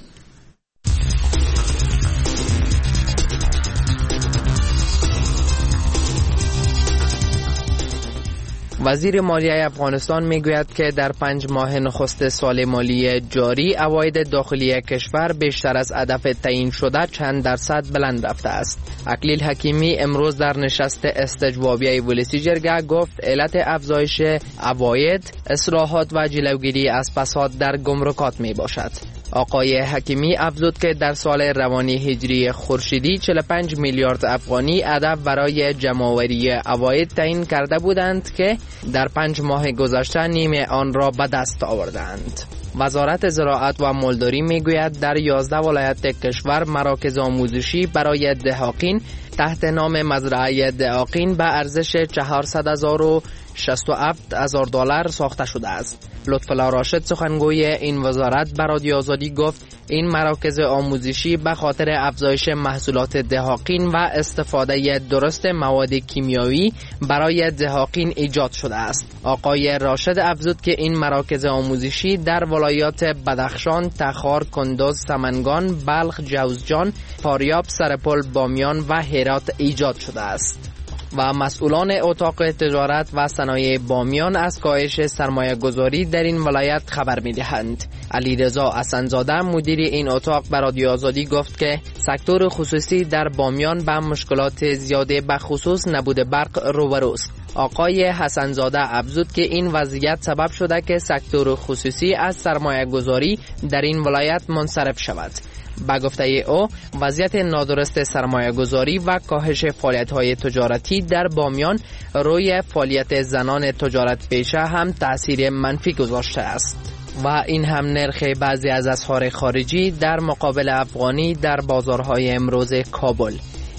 وزیر مالیه افغانستان میگوید که در پنج ماه نخست سال مالی جاری عواید داخلی کشور بیشتر از هدف تعیین شده چند درصد بلند رفته است. اکلیل حکیمی امروز در نشست استجوابیه ولسی جرگه گفت علت افزایش عواید اصلاحات و جلوگیری از فساد در گمرکات می باشد. آقای حکیمی افزود که در سال روانی هجری خورشیدی چهل و پنج میلیارد افغانی هدف برای جمع‌آوری عواید تعیین کرده بودند که در پنج ماه گذشته نیمه آن را به دست آوردند. وزارت زراعت و مالداری میگوید در یازده ولایت کشور مراکز آموزشی برای دهاقین تحت نام مزرعه دهاقین به ارزش چهارصد هزار و شصت و هفت هزار دلار ساخته شده است. لطفالله راشد سخنگوی این وزارت به رادیو آزادی گفت این مراکز آموزشی به خاطر افزایش محصولات دهاقین و استفاده درست مواد کیمیایی برای دهاقین ایجاد شده است. آقای راشد افزود که این مراکز آموزشی در ولایات بدخشان، تخار، کندوز، سمنگان، بلخ، جوزجان، فاریاب، سرپل، بامیان و هرات ایجاد شده است. و مسئولان اتاق تجارت و صنایع بامیان از کاهش سرمایه گذاری در این ولایت خبر می دهند. علیرضا حسن‌زاده مدیر این اتاق به رادیو آزادی گفت که سکتور خصوصی در بامیان به مشکلات زیاده به خصوص نبود برق روبروست. آقای حسن‌زاده افزود که این وضعیت سبب شده که سکتور خصوصی از سرمایه گذاری در این ولایت منصرف شود. با گفته او وضعیت نادرست سرمایه گذاری و کاهش فعالیت های تجارتی در بامیان روی فعالیت زنان تجارت پیشه هم تأثیر منفی گذاشته است. و این هم نرخ بعضی از اسعار خارجی در مقابل افغانی در بازارهای امروز کابل: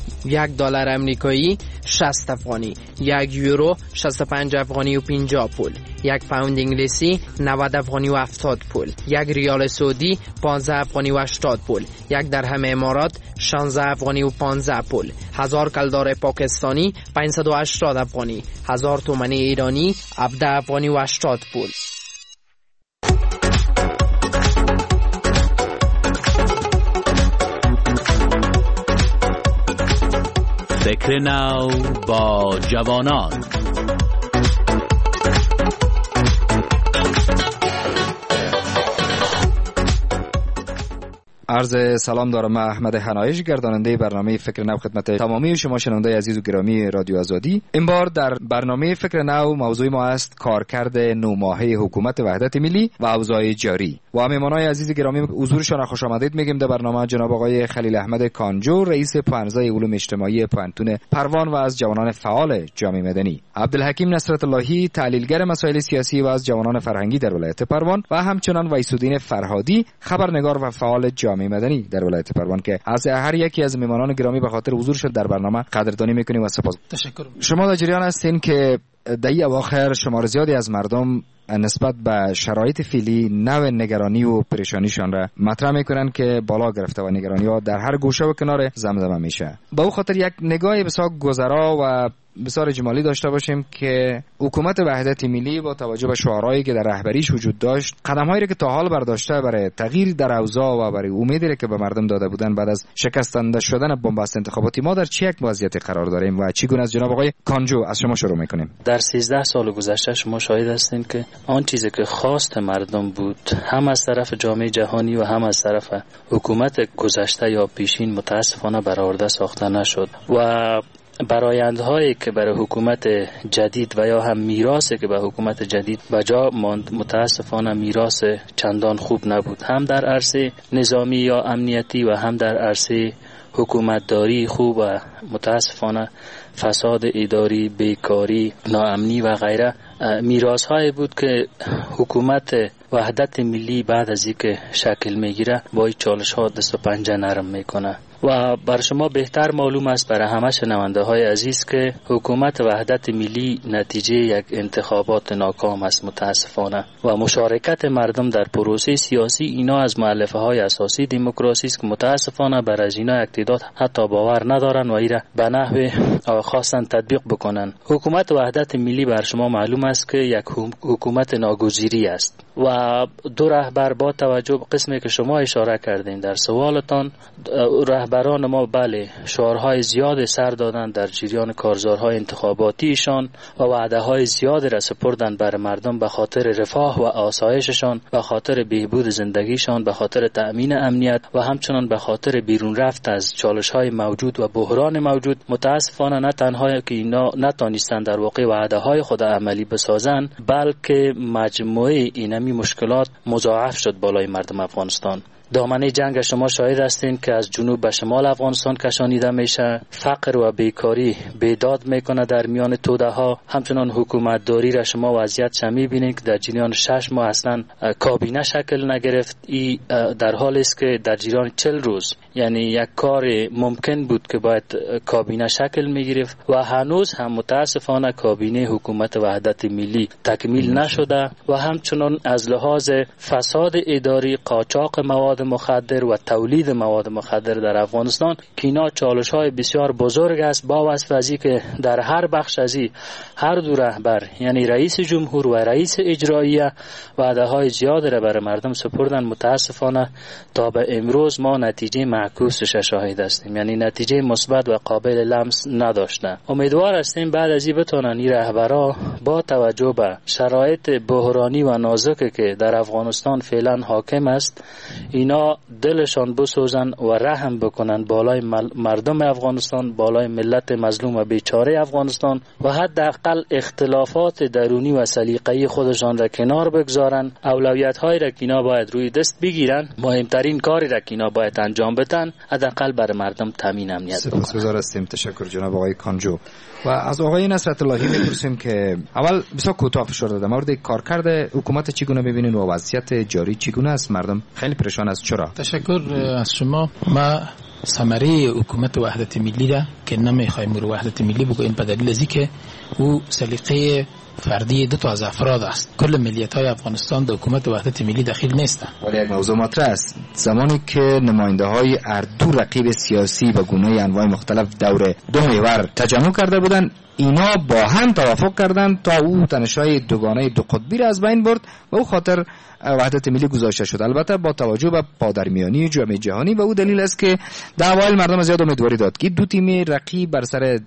یک دلار امریکایی شصت افغانی، یک یورو شصت و پنج افغانی و پنجاه پول، یک پوند انگلیسی نود افغانی و هفتاد پول، یک ریال سعودی پانزده افغانی و هشتاد پول، یک درهم امارات شانزده افغانی و پانزده پول، هزار کلدار پاکستانی پانصد و هشتاد افغانی، هزار تومان ایرانی هفده افغانی و هشتاد پول. فکر نو با جوانان. عرض سلام دارم. من احمد حنایش، گرداننده برنامه فکر نو، خدمت تمامی شما شنونده عزیز و گرامی رادیو آزادی. این بار در برنامه فکر نو موضوع ما است کارکرد نو ماهه حکومت وحدت ملی و اوضاع جاری. و مهمانای عزیز گرامی حضورشان خوش آمدید میگیم در برنامه. جناب آقای خلیل احمد کانجو، رئیس پانزده علوم اجتماعی پانتون پروان و از جوانان فعال جامعه مدنی، عبدالحکیم نصرت اللهی، تحلیلگر مسائل سیاسی و از جوانان فرهنگی در ولایت پروان، و همچنان ویسودین فرهادی، خبرنگار و فعال جامعه مدنی در ولایت پروان که از هر یکی از مهمانان گرامی به خاطر حضورشان در برنامه قدردانی میکنیم و سپاس. تشکر. شما در جریان هستین که در این اواخر شمار زیادی از مردم نسبت به شرایط فعلی نوع نگرانی و پریشانیشان را مطرح میکنن که بالا گرفته و نگرانی ها در هر گوشه و کنار زمزمه میشه. با او خاطر یک نگاه بسیار گذرا و بسیار اجمالی داشته باشیم که حکومت وحدت ملی با توجه به شعارهایی که در رهبریش وجود داشت، قدم‌هایی که تا حال برداشته برای تغییر در اوضاع و برای امیدی که به مردم داده بودن بعد از شکستنده شدن بنبست انتخاباتی، ما در چه یک وضعیتی قرار داریم و چگونه از جناب آقای کانجو از شما شروع میکنیم. در سیزده سال گذشته شما شاهد هستین که آن چیزی که خواست مردم بود هم از طرف جامعه جهانی و هم از طرف حکومت گذشته یا پیشین متاسفانه برآورده ساخته نشد و برآیندهایی که برای حکومت جدید و یا هم میراثی که به حکومت جدید به جا ماند متاسفانه میراث چندان خوب نبود، هم در عرصه نظامی یا امنیتی و هم در عرصه حکومتداری خوب و متاسفانه فساد اداری، بیکاری، ناامنی و غیره میراث هایی بود که حکومت وحدت ملی بعد از اینکه شکل میگیره با این چالش ها دست و پنجه نرم میکنه. و بر شما بهتر معلوم است، برای همه شنونده های عزیز، که حکومت وحدت ملی نتیجه یک انتخابات ناکام است متاسفانه، و مشارکت مردم در پروسه سیاسی اینا از مؤلفه های اساسی دموکراسی است که متاسفانه بر از اینا اقتدار حتی باور ندارن و ایره به نحو خواستن تطبیق بکنن. حکومت وحدت ملی بر شما معلوم است که یک حکومت ناگزیری است و دو رهبر با توجه به قسمی که شما اشاره کردین در سوالتان، رهبران ما بله شعارهای زیاد سر دادن در جریان کارزارهای انتخاباتیشان و وعده‌های زیاد را سپردن بر مردم به خاطر رفاه و آسایششان، به خاطر بهبود زندگیشان، به خاطر تأمین امنیت و همچنان به خاطر بیرون رفت از چالش‌های موجود و بحران موجود. متاسفانه نه تنها که اینا نتانستند در واقع وعده‌های خود عملی بسازند، بلکه مجموعه اینمی مشکلات مضاعف شد بالای مردم افغانستان. دامنه جنگ شما شاهد هستین که از جنوب به شمال افغانستان کشانیده میشه، فقر و بیکاری بیداد میکنه در میان توده ها، همچنان حکومت داری را شما وضعیت شما میبینید که در جریان شش ماه اصلا کابینه شکل نگرفت. ای در حالی است که در جریان چل روز یعنی یک کار ممکن بود که باید کابینه شکل میگرفت و هنوز هم متاسفانه کابینه حکومت وحدت ملی تکمیل نشده و همچنان از لحاظ فساد اداری، قاچاق مواد مخدر و تولید مواد مخدر در افغانستان که اینا چالش های بسیار بزرگ است، با وصف از که در هر بخش از هر دو رهبر یعنی رئیس جمهور و رئیس اجراییه وعده های زیاد را برای مردم سپردن. متاسفانه تا به امروز ما نتیجه معکوسش شاهد هستیم، یعنی نتیجه مثبت و قابل لمس نداشتن. امیدوار هستیم بعد از این بتونن این رهبرا با توجه به شرایط بحرانی و نازکی که در افغانستان فعلا حاکم است اینا دلشان بسوزن و رحم بکنن بالای مردم افغانستان، بالای ملت مظلوم و بیچاره افغانستان و حداقل اختلافات درونی و سلیقه‌ای خودشان را کنار بگذارن. اولویت‌های را که اینا باید روی دست بگیرن، مهمترین کاری را که اینا باید انجام بدن حداقل برای مردم تامین امنیت بکنن. سپاسگزار هستیم. تشکر جناب آقای کانجو. و از آقای نصرت اللهی می‌پرسیم که اول بسیار کوتاه فشار داده مورد کارکرد حکومت چگونه می‌بینین و وضعیت جاری چگونه است؟ مردم خیلی پریشان است. چرا؟ تشکر از شما. ما ثمره حکومت وحدت ملی را که نمیخوایم رو وحدت ملی بگوییم به دلیل از اینکه او سلیقه فردی دو تا از افراد است. کل ملیت های افغانستان در حکومت وحدت ملی داخل نیستند. ولی یک موضوع مطرح است. زمانی که نماینده های هر دو رقیب سیاسی و گونه انواع مختلف دور دو محور تجمع کرده بودند، اینا با هم توافق کردند تا او تنش‌های دوگانه دو قطبی را از بین برد و او خاطر وحدت ملی گذاشته شد. البته با توجه به پادرمیانی جامعه جهانی و او دلیل است که در اوایل مردم زیاد امیدواری داد که دو تیم رقیب بر سر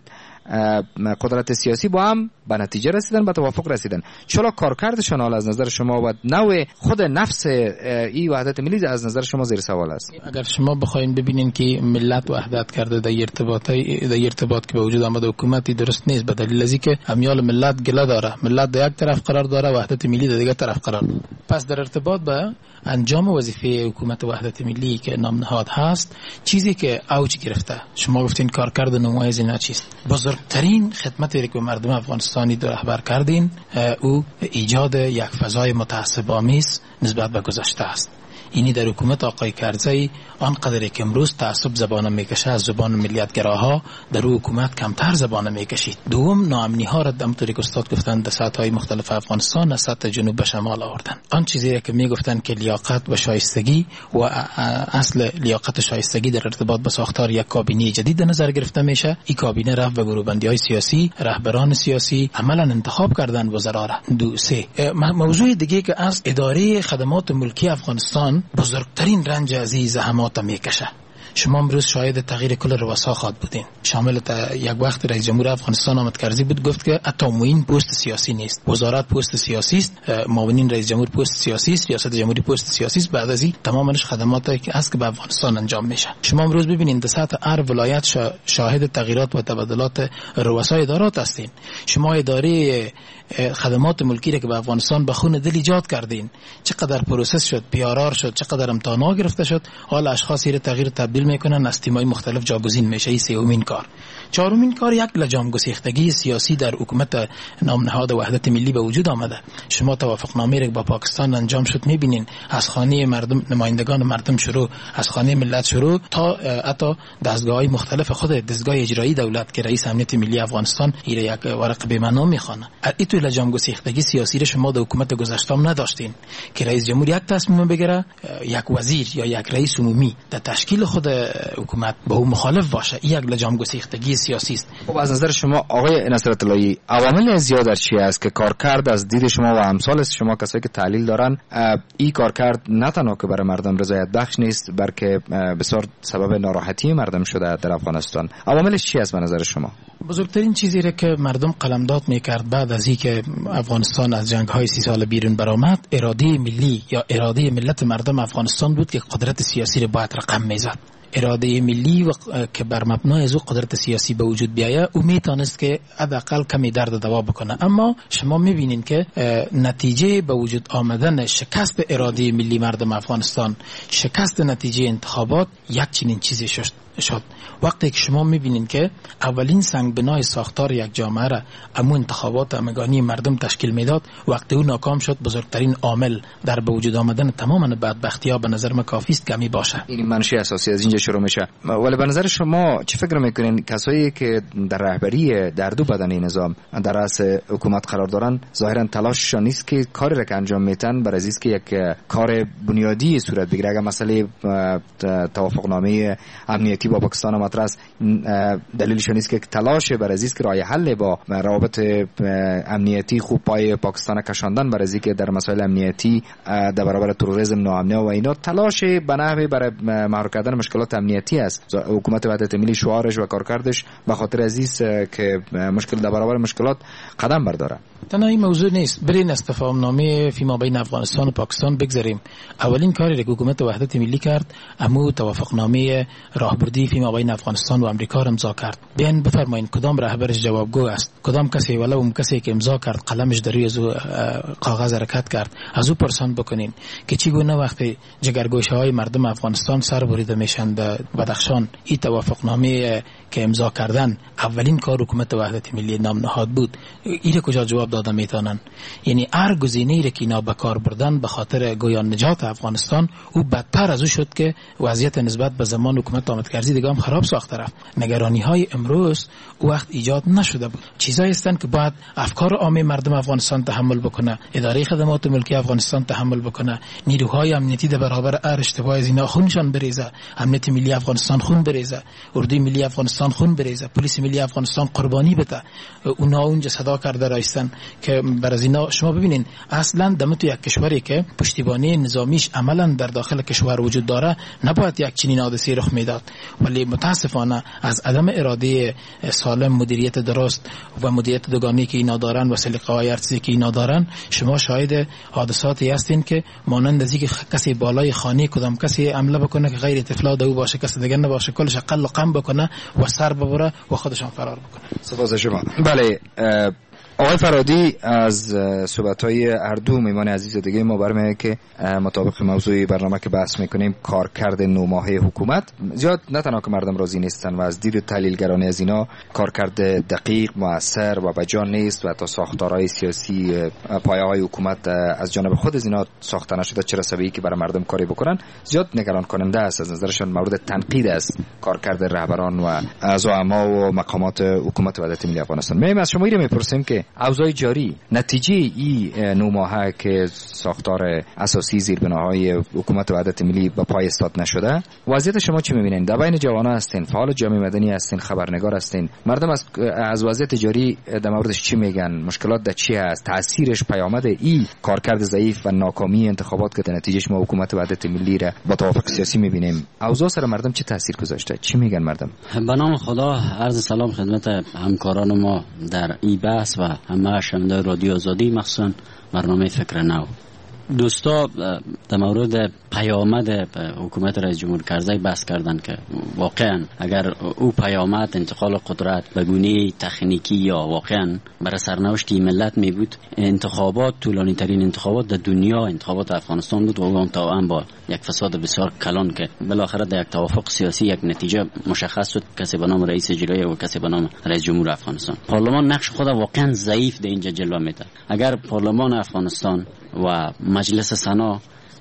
قدرت سیاسی با هم به نتیجه رسیدن، به توافق رسیدن. چرا کارکردشان حال از نظر شما و نوع خود نفس این وحدت ملی از نظر شما زیر سوال است؟ اگر شما بخواید ببینین که ملت وحدت کرده در ارتباطی در ارتباط که به وجود آمده حکومتی درست نیست، به دلیل ازی که امیال ملت گله داره، ملت در یک طرف قرار داره، وحدت ملی در دیگر طرف قرار. پس در ارتباط به انجام وظیفه حکومت وحدت ملی که نام نهاد هست، چیزی که اوج گرفته، شما گفتین کارکرد نمای زینا چیست؟ بزرگترین خدمتی که به مردم افغانستانی در رهبر کردین او ایجاد یک فضای متعصب‌آمیز نسبت به گذشته است. اینی در حکومت آقای کرزی آنقدر که امروز تعصب زبان میکشه از زبان ملیتگراها، در حکومت کمتر زبان میکشید. دوم، ناامنی ها را همونطوری که استاد گفتن در سطح های مختلف افغانستان از سطح جنوب به شمال آوردن. آن چیزی که میگفتن که لیاقت و شایستگی و اصل لیاقت و شایستگی در ارتباط با ساختار یک کابینه جدید در نظر گرفته میشه. این کابینه رفت به گروه‌بندی های سیاسی، رهبران سیاسی عملا انتخاب کردن وزرا را. دو سه موضوع دیگه که از اداره خدمات ملکی افغانستان بزرگترین رنج عزیز زحمات میکشه. شما امروز شاهد تغییر کل رؤسا خواهد بودین. شامل یک وقت رئیس جمهور افغانستان حامد کرزی بود، گفت که حتی معین پست سیاسی نیست، وزارت پست سیاسی است، معاونین رئیس جمهور پست سیاسی است، ریاست جمهوری پست سیاسی است. بعد از این تمامش خدماتی که است که به افغانستان انجام میشه. شما امروز ببینید در سطح هر ولایت شاهد تغییرات و تبدلات رؤسای ادارات هستین. شما اداره خدمات ملکی را که به افغانستان به خون دل ایجاد کردین، چقدر پروسس شد، پیارار شد، چقدر امتحانا گرفته شد، حالا اشخاصی را تغییر تبدیل میکنن، از تیم‌های مختلف جاگزین میشه. این سومین کار. چهارمین کار یک لجام گسیختگی سیاسی در حکومت نام نهاد وحدت ملی به وجود آمده. شما توافقنامه‌ای که با پاکستان انجام شد میبینین، از خانه مردم، نمایندگان مردم شروع، از خانه ملت شروع تا حتی دستگاه‌های مختلف خود دستگاه اجرایی دولت که رئیس امنیت ملی افغانستان ایره یک ورق به معنا میخوانه. این تو لجام گسیختگی سیاسی را شما در حکومت گذشته هم نداشتین که رئیس جمهور یک تصمیم بگیره، یک وزیر یا یک رئیس عمومی در تشکیل خود حکومت با او مخالف باشه. این یک لجام گسیختگی سیاسی است. خب از نظر شما آقای نصرت اللهی، عوامل زیاد چی است که کارکرد از دید شما و امثال شما کسایی که تحلیل دارن این کارکرد نه تنها که برای مردم رضایت بخش نیست، بلکه بسیار سبب ناراحتی مردم شده در افغانستان؟ عواملش چی است به نظر شما؟ بزرگترین چیزی را که مردم قلمداد میکرد بعد از اینکه افغانستان از جنگ‌های سی سال بیرون برآمد، اراده ملی یا اراده ملت مردم افغانستان بود که قدرت سیاسی را باید رقم میزد. اراده ملی و که بر مبنای از او قدرت سیاسی به وجود بیاید، او میتونست که حداقل کمی درد دوا بکنه. اما شما میبینین که نتیجه به وجود آمدن شکست اراده ملی مردم افغانستان، شکست نتیجه انتخابات، یک چنین چیزی شد. شد وقتی که شما میبینین که اولین سنگ بنای ساختار یک جامعه را امو انتخابات همگانی مردم تشکیل میداد، وقتی او ناکام شد، بزرگترین عامل در به وجود آمدن تمام بدبختی ها به نظر من کافی است کمی باشه. این منشأ اساسی از اینجا شروع میشه. ولی به نظر شما چه فکر میکنین کسایی که در رهبری در دو بدنه نظام در رأس حکومت قرار دارن، ظاهرا تلاششان نیست که کاری را که انجام میتن برای از که یک کار بنیادی صورت بگیره؟ اگر مسئله توافقنامه امنیتی با پاکستان مطرح است، دلیلش نیست که تلاش بر ازیست که راه حل با روابط امنیتی خوب پای پاکستان کشاندن بر ازی که در مسائل امنیتی در برابر تروریسم، ناامنی و اینا تلاش به نحوی برای مهار کردن مشکلات امنیتی است. حکومت وحدت ملی شعارش و کارکردش به خاطر ازیست که مشکل در برابر مشکلات قدم برداره. تنها این موضوع نیست. برین از تفاهمنامه فیما بین افغانستان و پاکستان بگذاریم. اولین کاری که حکومت وحدت ملی کرد، امو توافقنامه راهبردی فیما بین افغانستان و امریکا را امضا کرد. بیان بفرمایید کدام رهبرش جوابگو است، کدام کسی ولو اون کسی که امضا کرد قلمش در روی کاغذ حرکت کرد، از او پرسان بکنین که چگونه وقتی جگرگوشه های مردم افغانستان سر بریده میشن در بدخشان، این توافقنامه که امضا کردن اولین کار حکومت وحدت ملی نام نهاد بود، ایره کجا جواب دادن میتونن؟ یعنی هر گزینه‌ای را که اینا به کار بردن به خاطر گویا نجات افغانستان، او بدتر از او شد که وضعیت نسبت به زمان حکومت حامد کرزی دیگه هم خراب ساخته رفت. نگرانی های امروز او وقت ایجاد نشده بود. چیزایی هستند که باید افکار عامه مردم افغانستان تحمل بکنه، اداره خدمات ملکی افغانستان تحمل بکنه، نیروهای امنیتی در برابر هر اشتباه از اینا خونشان بریزه، امنیت ملی افغانستان خون بریزه، اردوی ملی افغانستان افغانستان خون بریزه، پلیس ملی افغانستان قربانی بده، اونا اونجا صدا کرده رایستن که بر از اینا شما ببینین اصلا دم تو یک کشوری که پشتیبانی نظامیش عملا در داخل کشور وجود داره نباید یک چنین حادثه رخ میداد، ولی متاسفانه از عدم اراده سالم، مدیریت درست و مدیریت دوگانی که اینا دارن و سلیقه‌های ارتشی که اینا دارن، شما شاهد حادثاتی هستین که مانند از اینکه کسی بالای خانه کدام کسی حمله بکنه که غیر اطلاع او باشه، کسی دیگر نباشه، کلش اقل قم بکنه و سر ببره و خودشان فرار بکنه. سپاس شما. بله آقای فرادی از صحبت‌های هر دو میهمان عزیز دیگه ما برمی‌آید که مطابق موضوع برنامه که بحث می‌کنیم کارکرد نو ماهه حکومت، زیاد نه تنها که مردم راضی نیستن و از دید تحلیلگران از اینا کارکرد دقیق، مؤثر و بجا نیست و تا ساختارهای سیاسی پایه‌های حکومت از جانب خود از اینا ساخته نشده، چرا سببی که برای مردم کاری بکنن زیاد نگران کننده است. از نظرشون مورد تنقید است کارکرد رهبران و زعما و مقامات حکومت وحدت ملی افغانستان. می‌ایم از شما می‌پرسیم که اوضاع جاری نتیجه این نو ماهه که ساختار اساسی زیربناهای حکومت وحدت ملی به پای استاد نشده، وضعیت شما چی می‌بینید؟ در بین جوانان هستین، فعال جامعه مدنی هستین، خبرنگار هستین، مردم از از وضعیت جاری در موردش چی میگن؟ مشکلات در چی هست؟ تاثیرش، پیامد این کارکرد ضعیف و ناکامی انتخابات که در نتیجهش ما حکومت وحدت ملی را با توافق سیاسی می‌بینیم، اوضاع سر مردم چه تاثیر گذاشته؟ چی میگن مردم؟ به نام خدا، عرض سلام خدمت همکاران ما در این بحث و همه شنونده رادیو آزادی، مخصوصا برنامه فکر نو. دوستا در مورد پیامد حکومت رئیس جمهور کرزی بحث کردن که واقعا اگر او پیامد انتقال قدرت به گونه تکنیکی یا واقعا برای سرنوشت ملت می بود، انتخابات طولانی ترین انتخابات در دنیا انتخابات افغانستان بود و اون طبعا با یک فساد بسیار کلان که بالاخره در یک توافق سیاسی یک نتیجه مشخص شد، کسی به نام رئیس اجرایی و کسی به نام رئیس جمهور افغانستان. پارلمان نقش خود واقعا ضعیف در اینجا جلوه میده. اگر پارلمان افغانستان و مجلس سنا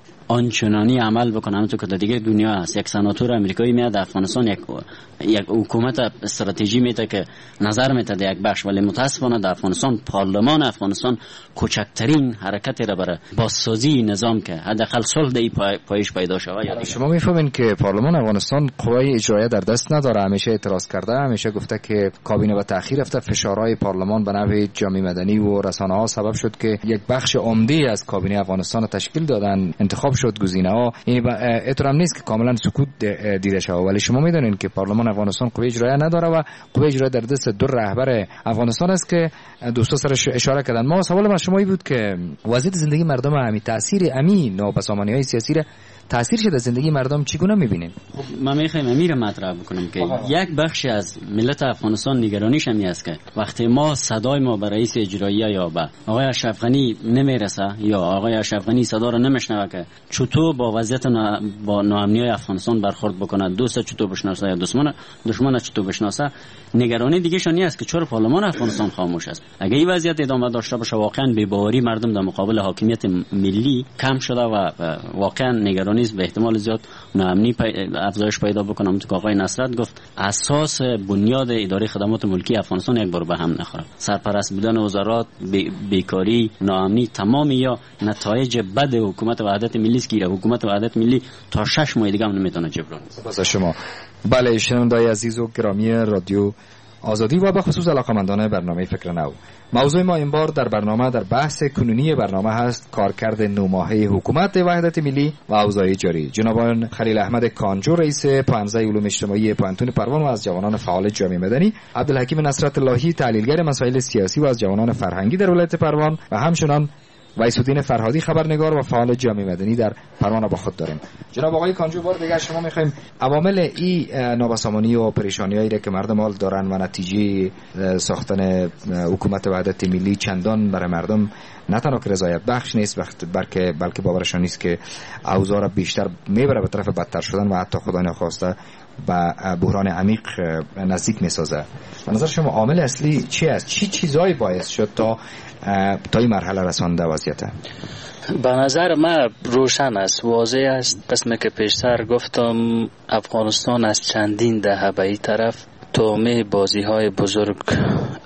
آنچنانی عمل بکنه همونطور که در دیگه دنیا هست، یک سناتور امریکایی میاد افغانستان یک یک حکومت استراتژی میده که نظر میده در یک بخش، ولی متاسفانه در افغانستان پارلمان افغانستان کوچکترین حرکتی را برای بازسازی نظام که حداقل صلح در این پایش پیدا شود. یعنی شما میفهمین که پارلمان افغانستان قوای اجرایی در دست نداره، همیشه اعتراض کرده، همیشه گفته که کابینه به تأخیر رفته، فشارهای پارلمان به نحو جامعه مدنی و رسانه ها سبب شد که یک بخش عمده از کابینه افغانستان تشکیل دادن، انتخاب شد گزینه ها. این اعتراض نیست که کاملا سکوت دیده شود، ولی شما میدونین که پارلمان افغانستان قوه اجرایی نداره و قوه اجرایی در دست دو رهبر افغانستان است که دوستا سرش اشاره کردن. ما سوال ما شما بود که وضعیت زندگی مردم همین تاثیر امین نابسامانی‌های سیاسی را تاثیر شده زندگی مردم چگونه می‌بینین؟ خب ما می‌خوایم امیر مطرح بکنیم که آه. یک بخش از ملت افغانستان نگرانیش همی است که وقتی ما صدای ما به رئیس اجرایی یا به آقای اشرف غنی نمیرسه یا آقای اشرف غنی صدا را نمیشنوه که چطور با وضعیت نا... با ناامنی افغانستان برخورد بکنه، دوست چطور بشناسه یا دشمن دشمن چطور بشناسه، نگرانی دیگه شانی است که چرا پارلمان افغانستان خاموش است. اگه این وضعیت ادامه داشته باشه واقعا بی‌باوری مردم در مقابل حاکمیت ملی کم شده و واقعا نگرانی نیست، به احتمال زیاد ناامنی پی... افزایش پیدا بکنه. همونطور که آقای نصرت گفت اساس بنیاد اداره خدمات ملکی افغانستان یک بار به هم نخوره. سرپرست بودن وزارات، بی... بیکاری، ناامنی، تمام یا نتایج بد حکومت وحدت ملی است که حکومت وحدت ملی تا شش ماه دیگه هم نمیتونه جبران. سپاس شما. بله شنوندای عزیز و گرامی رادیو آزادی و به خصوص علاقه‌مندان برنامه فکر نو، موضوع ما این بار در برنامه در بحث کنونی برنامه هست کارکرد نو ماهه حکومت وحدت ملی و اوضاع جاری. جناب خلیل احمد کانجو رئیس پانزده علوم اجتماعی پانتون پروان و از جوانان فعال جامعه مدنی، عبدالحکیم نصرت اللهی تحلیلگر مسائل سیاسی و از جوانان فرهنگی در ولایت پروان و همچنان ویس‌الدین فرهادی خبرنگار و فعال جامعه مدنی در پروان با خود داریم. جناب آقای کانجو بار دیگر شما می‌خوایم عوامل این نابسامانی و پریشانی‌هایی را که مردم حال دارن و نتیجه ساختن حکومت وحدت ملی چندان برای مردم نه تنها که رضایت بخش نیست بلکه بلکه باورشان نیست که اوضاع را بیشتر میبره به طرف بدتر شدن و حتی خدای نخواسته به بحران عمیق نزدیک میسازه. به نظر شما عامل اصلی چی است؟ چی چیزایی باعث شد تا تا این مرحله رسانده وضعیت؟ به نظر من روشن است، واضح است. قسم که پیشتر گفتم افغانستان از چندین دهه به این طرف تومه بازی های بزرگ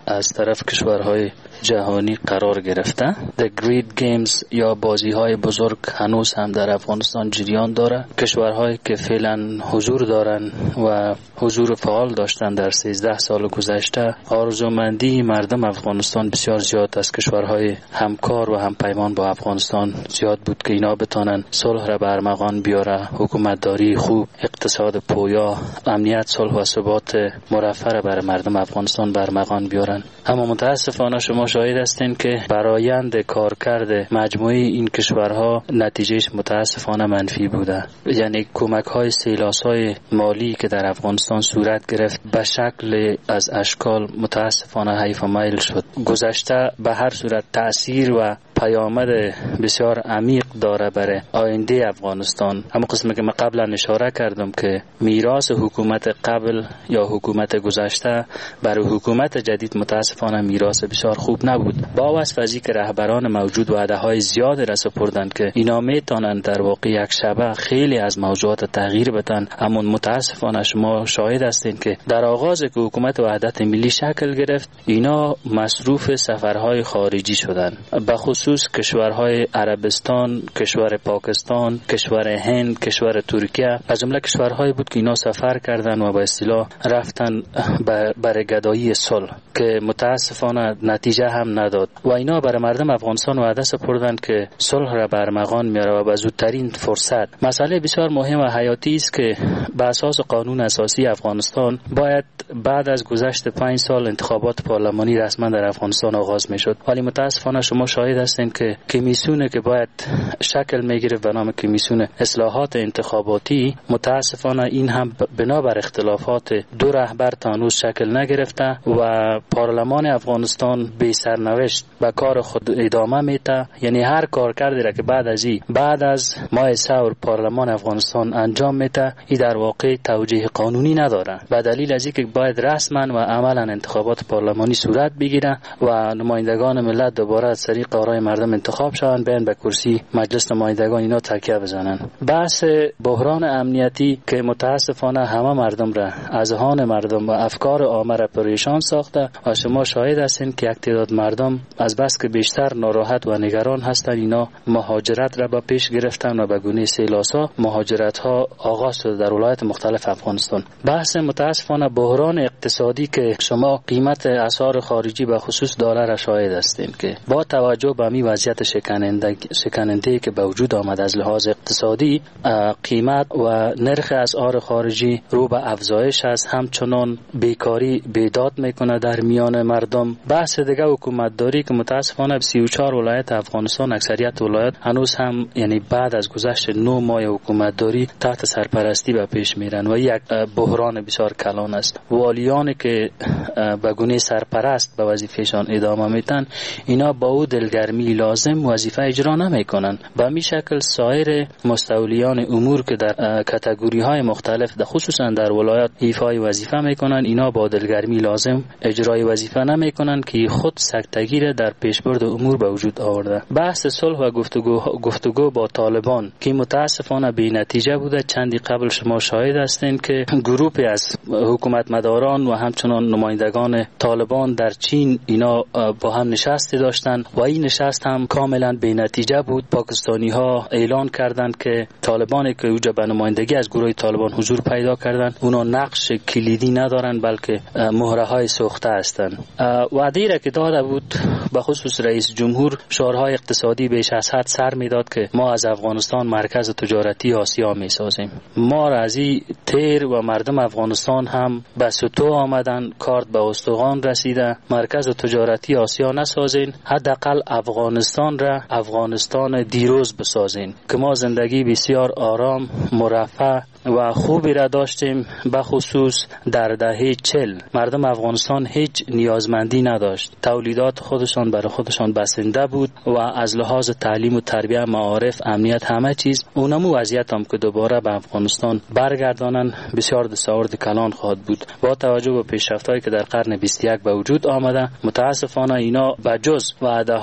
از طرف کشورهای جهانی قرار گرفته. The Great Games یا بازی های بزرگ هنوز هم در افغانستان جریان داره. کشورهایی که فعلا حضور دارن و حضور فعال داشتن در سیزده سال گذشته، آرزومندی مردم افغانستان بسیار زیاد از کشورهای همکار و همپیمان با افغانستان زیاد بود که اینا بتونن صلح را برمغان بیاره، حکومتداری خوب، اقتصاد پویا، امنیت، صلح و ثبات مرفع را برای مردم افغانستان برمغان بیارن. اما متاسفانه شما شاهد هستین که برآیند کارکرد مجموعه این کشورها نتیجهش متاسفانه منفی بوده. یعنی کمک های سیلاس های مالی که در افغانستان صورت گرفت به شکل از اشکال متاسفانه حیف و میل شد. گذشته به هر صورت تأثیر و پیامد بسیار عمیق داره برای آینده افغانستان. اما قسمی که من قبلا اشاره کردم که میراث حکومت قبل یا حکومت گذشته برای حکومت جدید متاسفانه میراث بسیار خوب نبود. با وصف از که رهبران موجود وعده های زیاد را سپردند که اینا میتونن در واقع یک شبه خیلی از موضوعات تغییر بدن، اما متاسفانه شما شاهد هستین که در آغاز که حکومت وحدت ملی شکل گرفت اینا مصروف سفرهای خارجی شدن، به خصوص کشورهای عربستان، کشور پاکستان، کشور هند، کشور ترکیه از جمله کشورهایی بود که اینا سفر کردن و به اصطلاح رفتن برای گدایی صلح که متاسفانه نتیجه هم نداد و اینا برای مردم افغانستان وعده سپردن که صلح را برمغان میاره و به زودترین فرصت. مسئله بسیار مهم و حیاتی است که به اساس قانون اساسی افغانستان باید بعد از گذشت پنج سال انتخابات پارلمانی رسما در افغانستان آغاز میشد، ولی متاسفانه شما شاهد هستین که کمیسیونی که باید شکل میگیره به نام کمیسیون اصلاحات انتخاباتی متاسفانه این هم بنابر اختلافات دو رهبر تا هنوز شکل نگرفته و پارلمان افغانستان بی سرنوشت به کار خود ادامه میده. یعنی هر کار کردی را که بعد از این بعد از ماه سور پارلمان افغانستان انجام میده این در واقع توجیه قانونی نداره، به دلیل از اینکه باید رسما و عملا انتخابات پارلمانی صورت بگیره و نمایندگان ملت دوباره از طریق آرای مردم انتخاب شوند، بیان به کرسی مجلس نمایندگان اینا تکیه بزنن. بحث بحران امنیتی که متاسفانه همه مردم را، اذهان مردم و افکار عامه را پریشان ساخته و شما شاهد هستین که یک تعداد مردم از بس که بیشتر ناراحت و نگران هستند اینا مهاجرت را به پیش گرفتن و به گونه سیلاسا مهاجرت ها آغاز شده در ولایت مختلف افغانستان. بحث متاسفانه بحران اقتصادی که شما قیمت اسعار خارجی به خصوص دلار را شاهد هستین که با توجه به می وضعیت شکننده شکننده که به وجود آمد از لحاظ اقتصادی، قیمت و نرخ اسعار خارجی رو به افزایش است، همچنان بیکاری بیداد میکنه در میان مردم. بحث دیگه حکومت داری که متاسفانه سی و چهار ولایت افغانستان اکثریت ولایت هنوز هم یعنی بعد از گذشت نه ماه حکومت داری تحت سرپرستی به پیش میرن و یک بحران بسیار کلان است. والیانی که به گونه سرپرست به وظیفهشان ادامه میدن اینا با او دلگرمی لازم وظیفه اجرا نمیکنن. به همین شکل سایر مستولیان امور که در کاتگوری های مختلف در خصوصا در ولایت ایفای وظیفه میکنن اینا با دلگرمی لازم اجرای وظیفه نمیکنن که خود سکتگی در پیشبرد امور به وجود آورده. بحث صلح و گفتگو گفتگو با طالبان که متاسفانه بی نتیجه بوده. چندی قبل شما شاهد هستین که گروهی از حکومت مداران و همچنان نمایندگان طالبان در چین اینا با هم نشستی داشتن و این نشست هم کاملا بی نتیجه بود. پاکستانی ها اعلان کردند که طالبانی که اوجا به نمایندگی از گروه طالبان حضور پیدا کردند اونا نقش کلیدی ندارن بلکه مهره های سوخته هستند. وعده را که داده بود به خصوص رئیس جمهور شعارهای اقتصادی بیش از حد سر میداد که ما از افغانستان مرکز تجارتی آسیا می سازیم. ما را از این تیر و مردم افغانستان هم به سطو آمدن، کارت به استخوان رسیده، مرکز تجارتی آسیا نسازین، حداقل افغانستان را افغانستان دیروز بسازین که ما زندگی بسیار آرام، مرفه و خوبی را داشتیم. به خصوص در دهه چل مردم افغانستان هیچ نیازمندی نداشت، تولیدات خودشان برای خودشان بسنده بود و از لحاظ تعلیم و تربیه، معارف، امنیت، همه چیز اونمو وضعیت هم که دوباره به افغانستان برگردانن بسیار دستاورد کلان خواهد بود. با توجه به پیشرفت‌هایی که در قرن بیست و یک به وجود آمده متاسفانه اینا بجز وعده‌های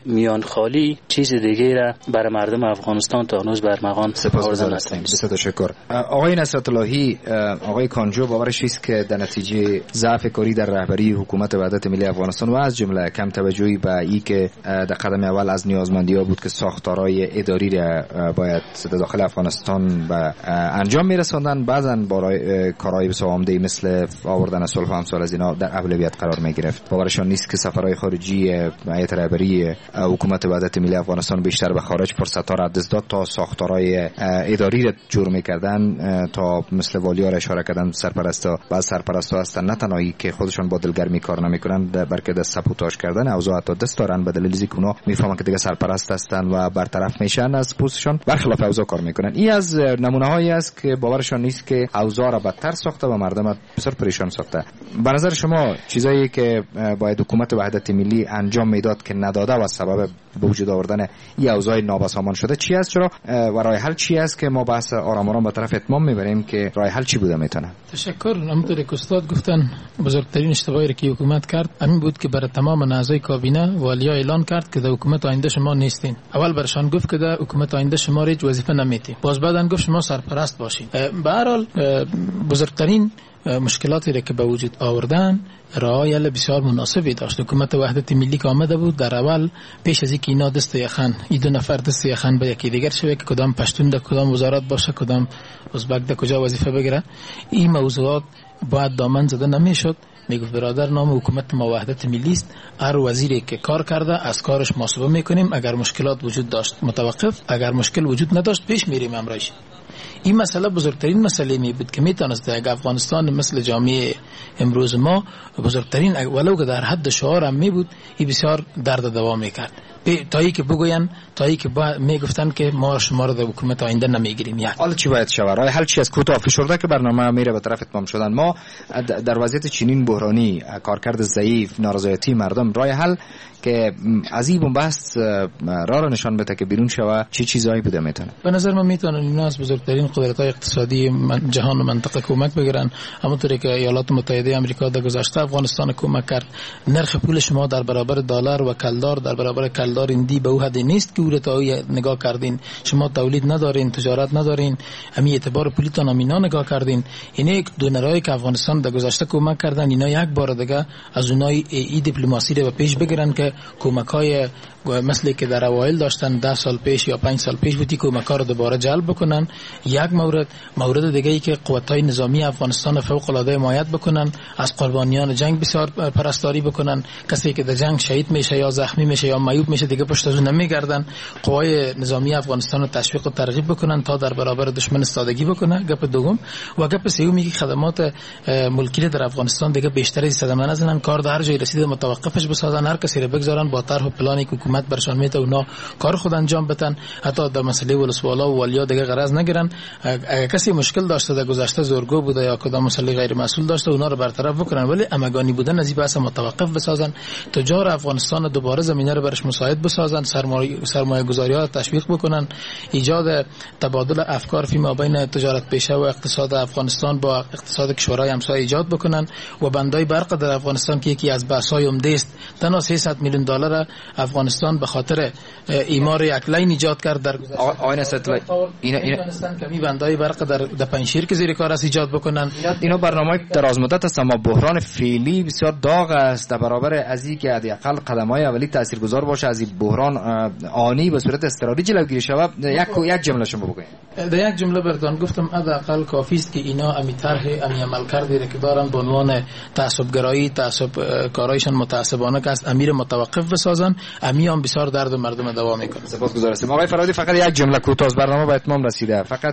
میان خالی چیز دیگه را برای مردم افغانستان تا هنوز برمغان آوردن هستیم. بسیار تشکر. آقای نصرت اللهی، آقای کانجو، باورش است که در نتیجه ضعف کاری در رهبری حکومت وحدت ملی افغانستان و از جمله کم توجهی به این که در قدم اول از نیازمندی‌ها بود که ساختارهای اداری را باید داخل افغانستان به انجام می‌رساندن، بعضاً برای کارهای بسیار عمده مثل آوردن صلح و امثال از اینا در اولویت قرار می‌گرفت. باورشان نیست که سفرهای خارجی هیئت رهبری حکومت وحدت ملی افغانستان بیشتر به خارج فرصت‌ها را دست داد تا ساختارهای اداری را جور می‌کردن، تا مثل والی‌ها را اشاره کردن سرپرستا بعض سرپرستا هستن نه تنهایی که خودشون با دلگرمی کار نمی‌کنن بلکه دست سبوتاژ کردن اوضاع حتی دست دارن، به دلیل اینکه اونا می‌فهمن که دیگه سرپرست هستن و برطرف میشن از پستشون، برخلاف اوضاع کار می‌کنن. این از نمونه‌هایی است که باورشان نیست که اوضاع را بدتر ساخته و مردم بسیار پریشان ساخته. به نظر شما چیزایی که باید حکومت وحدت ملی انجام میداد که نداده و سبب به وجود آوردن این اوضاع نابسامان شده چی است؟ چرا و راه حل چی است که ما بحث آرام آرام به طرف اتمام میبریم که راه حل چی بوده میتونه؟ تشکر. همونطور که استاد گفتن بزرگترین اشتباهی که حکومت کرد همین بود که برای تمام اعضای کابینه والیا اعلان کرد که در حکومت آینده شما نیستین. اول برشان گفت که در حکومت آینده شما هیچ وظیفه نمیتی، باز بعدن گفت شما سرپرست باشین. به هر حال بزرگترین مشکلاتی را که به وجود آوردن راه حل بسیار مناسبی داشت. حکومت وحدت ملی که آمده بود در اول پیش از اینکه اینا دست یخن این دو نفر دست یخن به یکی دیگر شوه که کدام پشتون در کدام وزارت باشه، کدام ازبک در کجا وظیفه بگیره، این موضوعات باید دامن زده نمیشد. میگفت برادر نام حکومت ما وحدت ملی است، هر وزیری که کار کرده از کارش محاسبه میکنیم، اگر مشکلات وجود داشت متوقف، اگر مشکل وجود نداشت پیش میریم امرایش. این مسئله بزرگترین مسئله می بود که میتونست در افغانستان مثل جامعه امروز ما بزرگترین ولو که در حد شعار هم می بود، این بسیار درد دوام میکرد تا ای که بگوین تا ای که میگفتن که ما شما رو در حکومت آینده نمیگیریم. یک حالا چی باید شود؟ راه حل چی است؟ کوتاه فشرده که برنامه میره به طرف اتمام شدن. ما در وضعیت چنین بحرانی، کارکرد ضعیف، نارضایتی مردم، راه حل که از این بنبست راه را نشان بده که بیرون شود چی چیزایی بوده میتونه؟ به نظر من میتونن اینا از بزرگترین قدرت‌های اقتصادی جهان و منطقه کمک بگیرن. همونطوری که ایالات متحده آمریکا در گذشته افغانستان کمک کرد. نرخ پول شما در برابر دلار و کلدار در برابر کلدار اندی به او حدی نیست که او را تا نگاه کردین. شما تولید ندارین، تجارت ندارین، همین اعتبار پولیتون اینا نگاه کردین. اینا یک دونرایی که افغانستان در گذشته کمک کردن، اینا یک بار دیگه از اونای ای دیپلماسی رو به پیش بگیرن که کمک‌های مثلی که در اوایل داشتن ده سال پیش یا پنج سال پیش بودی کمک‌ها رو دوباره جلب بکنن. یک مورد مورد دیگه ای که قوت‌های نظامی افغانستان فوق‌العاده حمایت بکنن، از قربانیان جنگ بسیار پرستاری بکنن. کسی که در جنگ شهید میشه یا زخمی میشه یا معیوب میشه دیگه پشت از نمیگردن. قوای نظامی افغانستان رو تشویق و ترغیب بکنن تا در برابر دشمن استادگی بکنه. گپ دوم و گپ سومی که خدمات ملکی در افغانستان دیگه بیشتر از صدمه نزنن، کار در هر جای رسیده متوقفش بسازن، هر کسی رو بگذارن با طرح و پلانی که حکومت برشان میته اونا کار خود انجام بدن، حتی در مسئله ولسوالا و والیا دیگه غرض نگیرن. اگر کسی مشکل داشته در گذشته زورگو بوده یا کدام مسئله غیر مسئول داشته اونا رو برطرف بکنن، ولی امگانی بودن از این بحث متوقف بسازن. تجار افغانستان دوباره زمینه رو برش مساعد بسازن، سرمایه سرمایه گذاری ها تشویق بکنن، ایجاد تبادل افکار فیما بین تجارت پیشه و اقتصاد افغانستان با اقتصاد کشورهای همسایه ایجاد بکنن و بندای برق در افغانستان که یکی از بحث‌های عمده است. تنها سیصد میلیون دلار افغانستان به خاطر ایمار یک لین ایجاد کرد در آینه ستل اینا اینا کمی بندای برق در در پنجشیر که زیر کار است ایجاد بکنن. اینا برنامه دراز مدت است اما بحران فعلی بسیار داغ است در برابر از این که حداقل قدم‌های اولی تاثیرگذار باشه از این بحران آنی به صورت اضطراری جلوگیری شود. یک یک جمله شما بگوین. در یک جمله براتون گفتم حداقل کافی است که اینا امی طرح امی عمل کردی که دارن به عنوان تعصب گرایی تعصب کارایشان متعصبانه که است امیر متوقف بسازن، امی هم بسیار درد مردم دوام میکنه. سپاسگزارم. آقای فرادی فقط یک جمله کوتاه برنامه به اتمام رسیده. فقط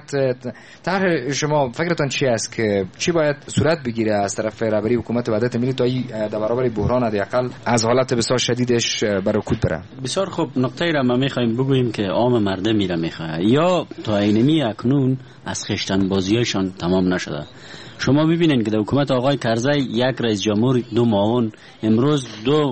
طرح شما فکرتون چی است که چی باید صورت بگیره از طرف رهبری حکومت وحدت ملی تا در برابر بحران حداقل از حالت بسیار شدیدش برکوت بره؟ بسیار خوب. نقطه را ما میخوایم بگوییم که عام مردم میره میخواه یا تا اینمی اکنون از خشتن بازیشان تمام نشده. شما ببینید که در حکومت آقای کرزی یک رئیس جمهور دو معاون، امروز دو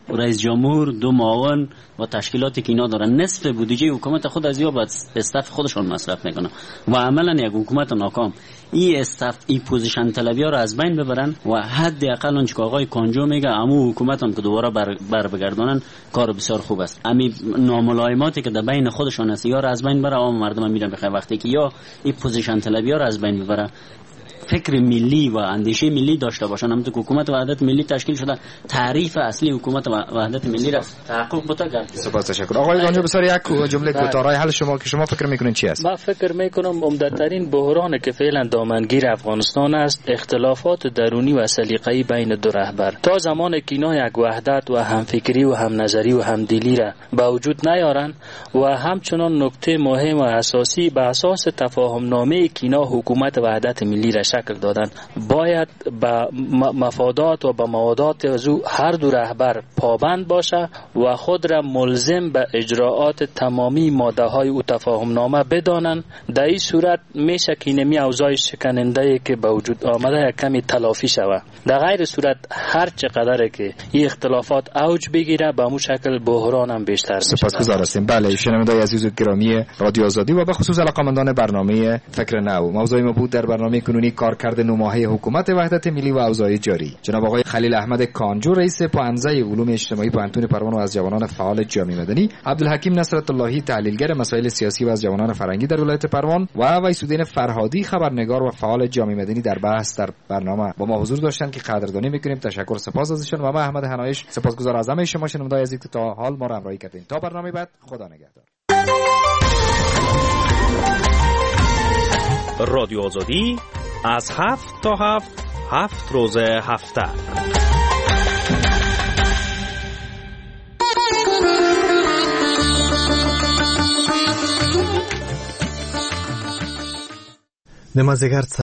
رئیس جمهور، دو معاون و تشکیلاتی که اینا دارن نصف بودجه حکومت خود از یا با استاف خودشون مصرف میکنن و عملا یک حکومت ناکام این استاف این پوزیشن طلبی ها رو از بین ببرن و حداقل اون که آقای کانجو میگه امو حکومت هم که دوباره بر, بر بگردانن کار بسیار خوب است. امی ناملایماتی که در بین خودشون است یا رو از بین بره، عوام مردم میرن بخیر وقتی که یا این پوزیشن طلبی ها رو از بین ببره، فکر ملی و اندیشه ملی داشته باشن. همونطور که حکومت وحدت ملی تشکیل شده، تعریف اصلی حکومت وحدت ملی را تحقق بده. سپاس تشکر. آقای گانجو بسیار یک جمله کوتاه حل شما که شما فکر میکنین چی است؟ من فکر میکنم عمده‌ترین بحرانی که فعلا دامنگیر افغانستان است اختلافات درونی و سلیقه‌ای بین دو رهبر. تا زمانی که اینا یک وحدت و همفکری و هم نظری و همدلی را به وجود نیارن و همچنان نکته مهم و اساسی به اساس تفاهم نامه که اینا حکومت وحدت ملی را شکل دادن، باید به مفادات و به موادات از هر دو رهبر پابند باشه و خود را ملزم به اجراعات تمامی ماده های او تفاهم نامه بدانند. در این صورت میشه که اینمی اوضاع شکننده که به وجود آمده یک کمی تلافی شود. در غیر صورت هر چقدر که این اختلافات اوج بگیره به مو شکل بحران هم بیشتر میشه. سپاسگزار هستیم. بله، شنوندگان عزیز و گرامی رادیو آزادی و به خصوص علاقه‌مندان برنامه فکر نو، موضوع ما بود در برنامه کنونی کارکرد نوماهه حکومت وحدت ملی و اوضاع جاری. جناب آقای خلیل احمد کانجو، رئیس پانزه علوم اجتماعی پانتون پروان و از جوانان فعال جامعه مدنی، عبدالحکیم نصرت اللهی تحلیلگر مسائل سیاسی و از جوانان فرنگی در ولایت پروان و ویسودین فرهادی خبرنگار و فعال جامعه مدنی در بحث در برنامه با ما حضور داشتن که قدردانی میکنیم. تشکر سپاس ازشون و ما احمد حنایش سپاسگزار از همه شما شنوندگان عزیز که تا حال ما را همراهی کردین. تا برنامه بعد، خدا نگهدار. رادیو آزادی از هفت تا هفت هفت روز هفته. نمازگر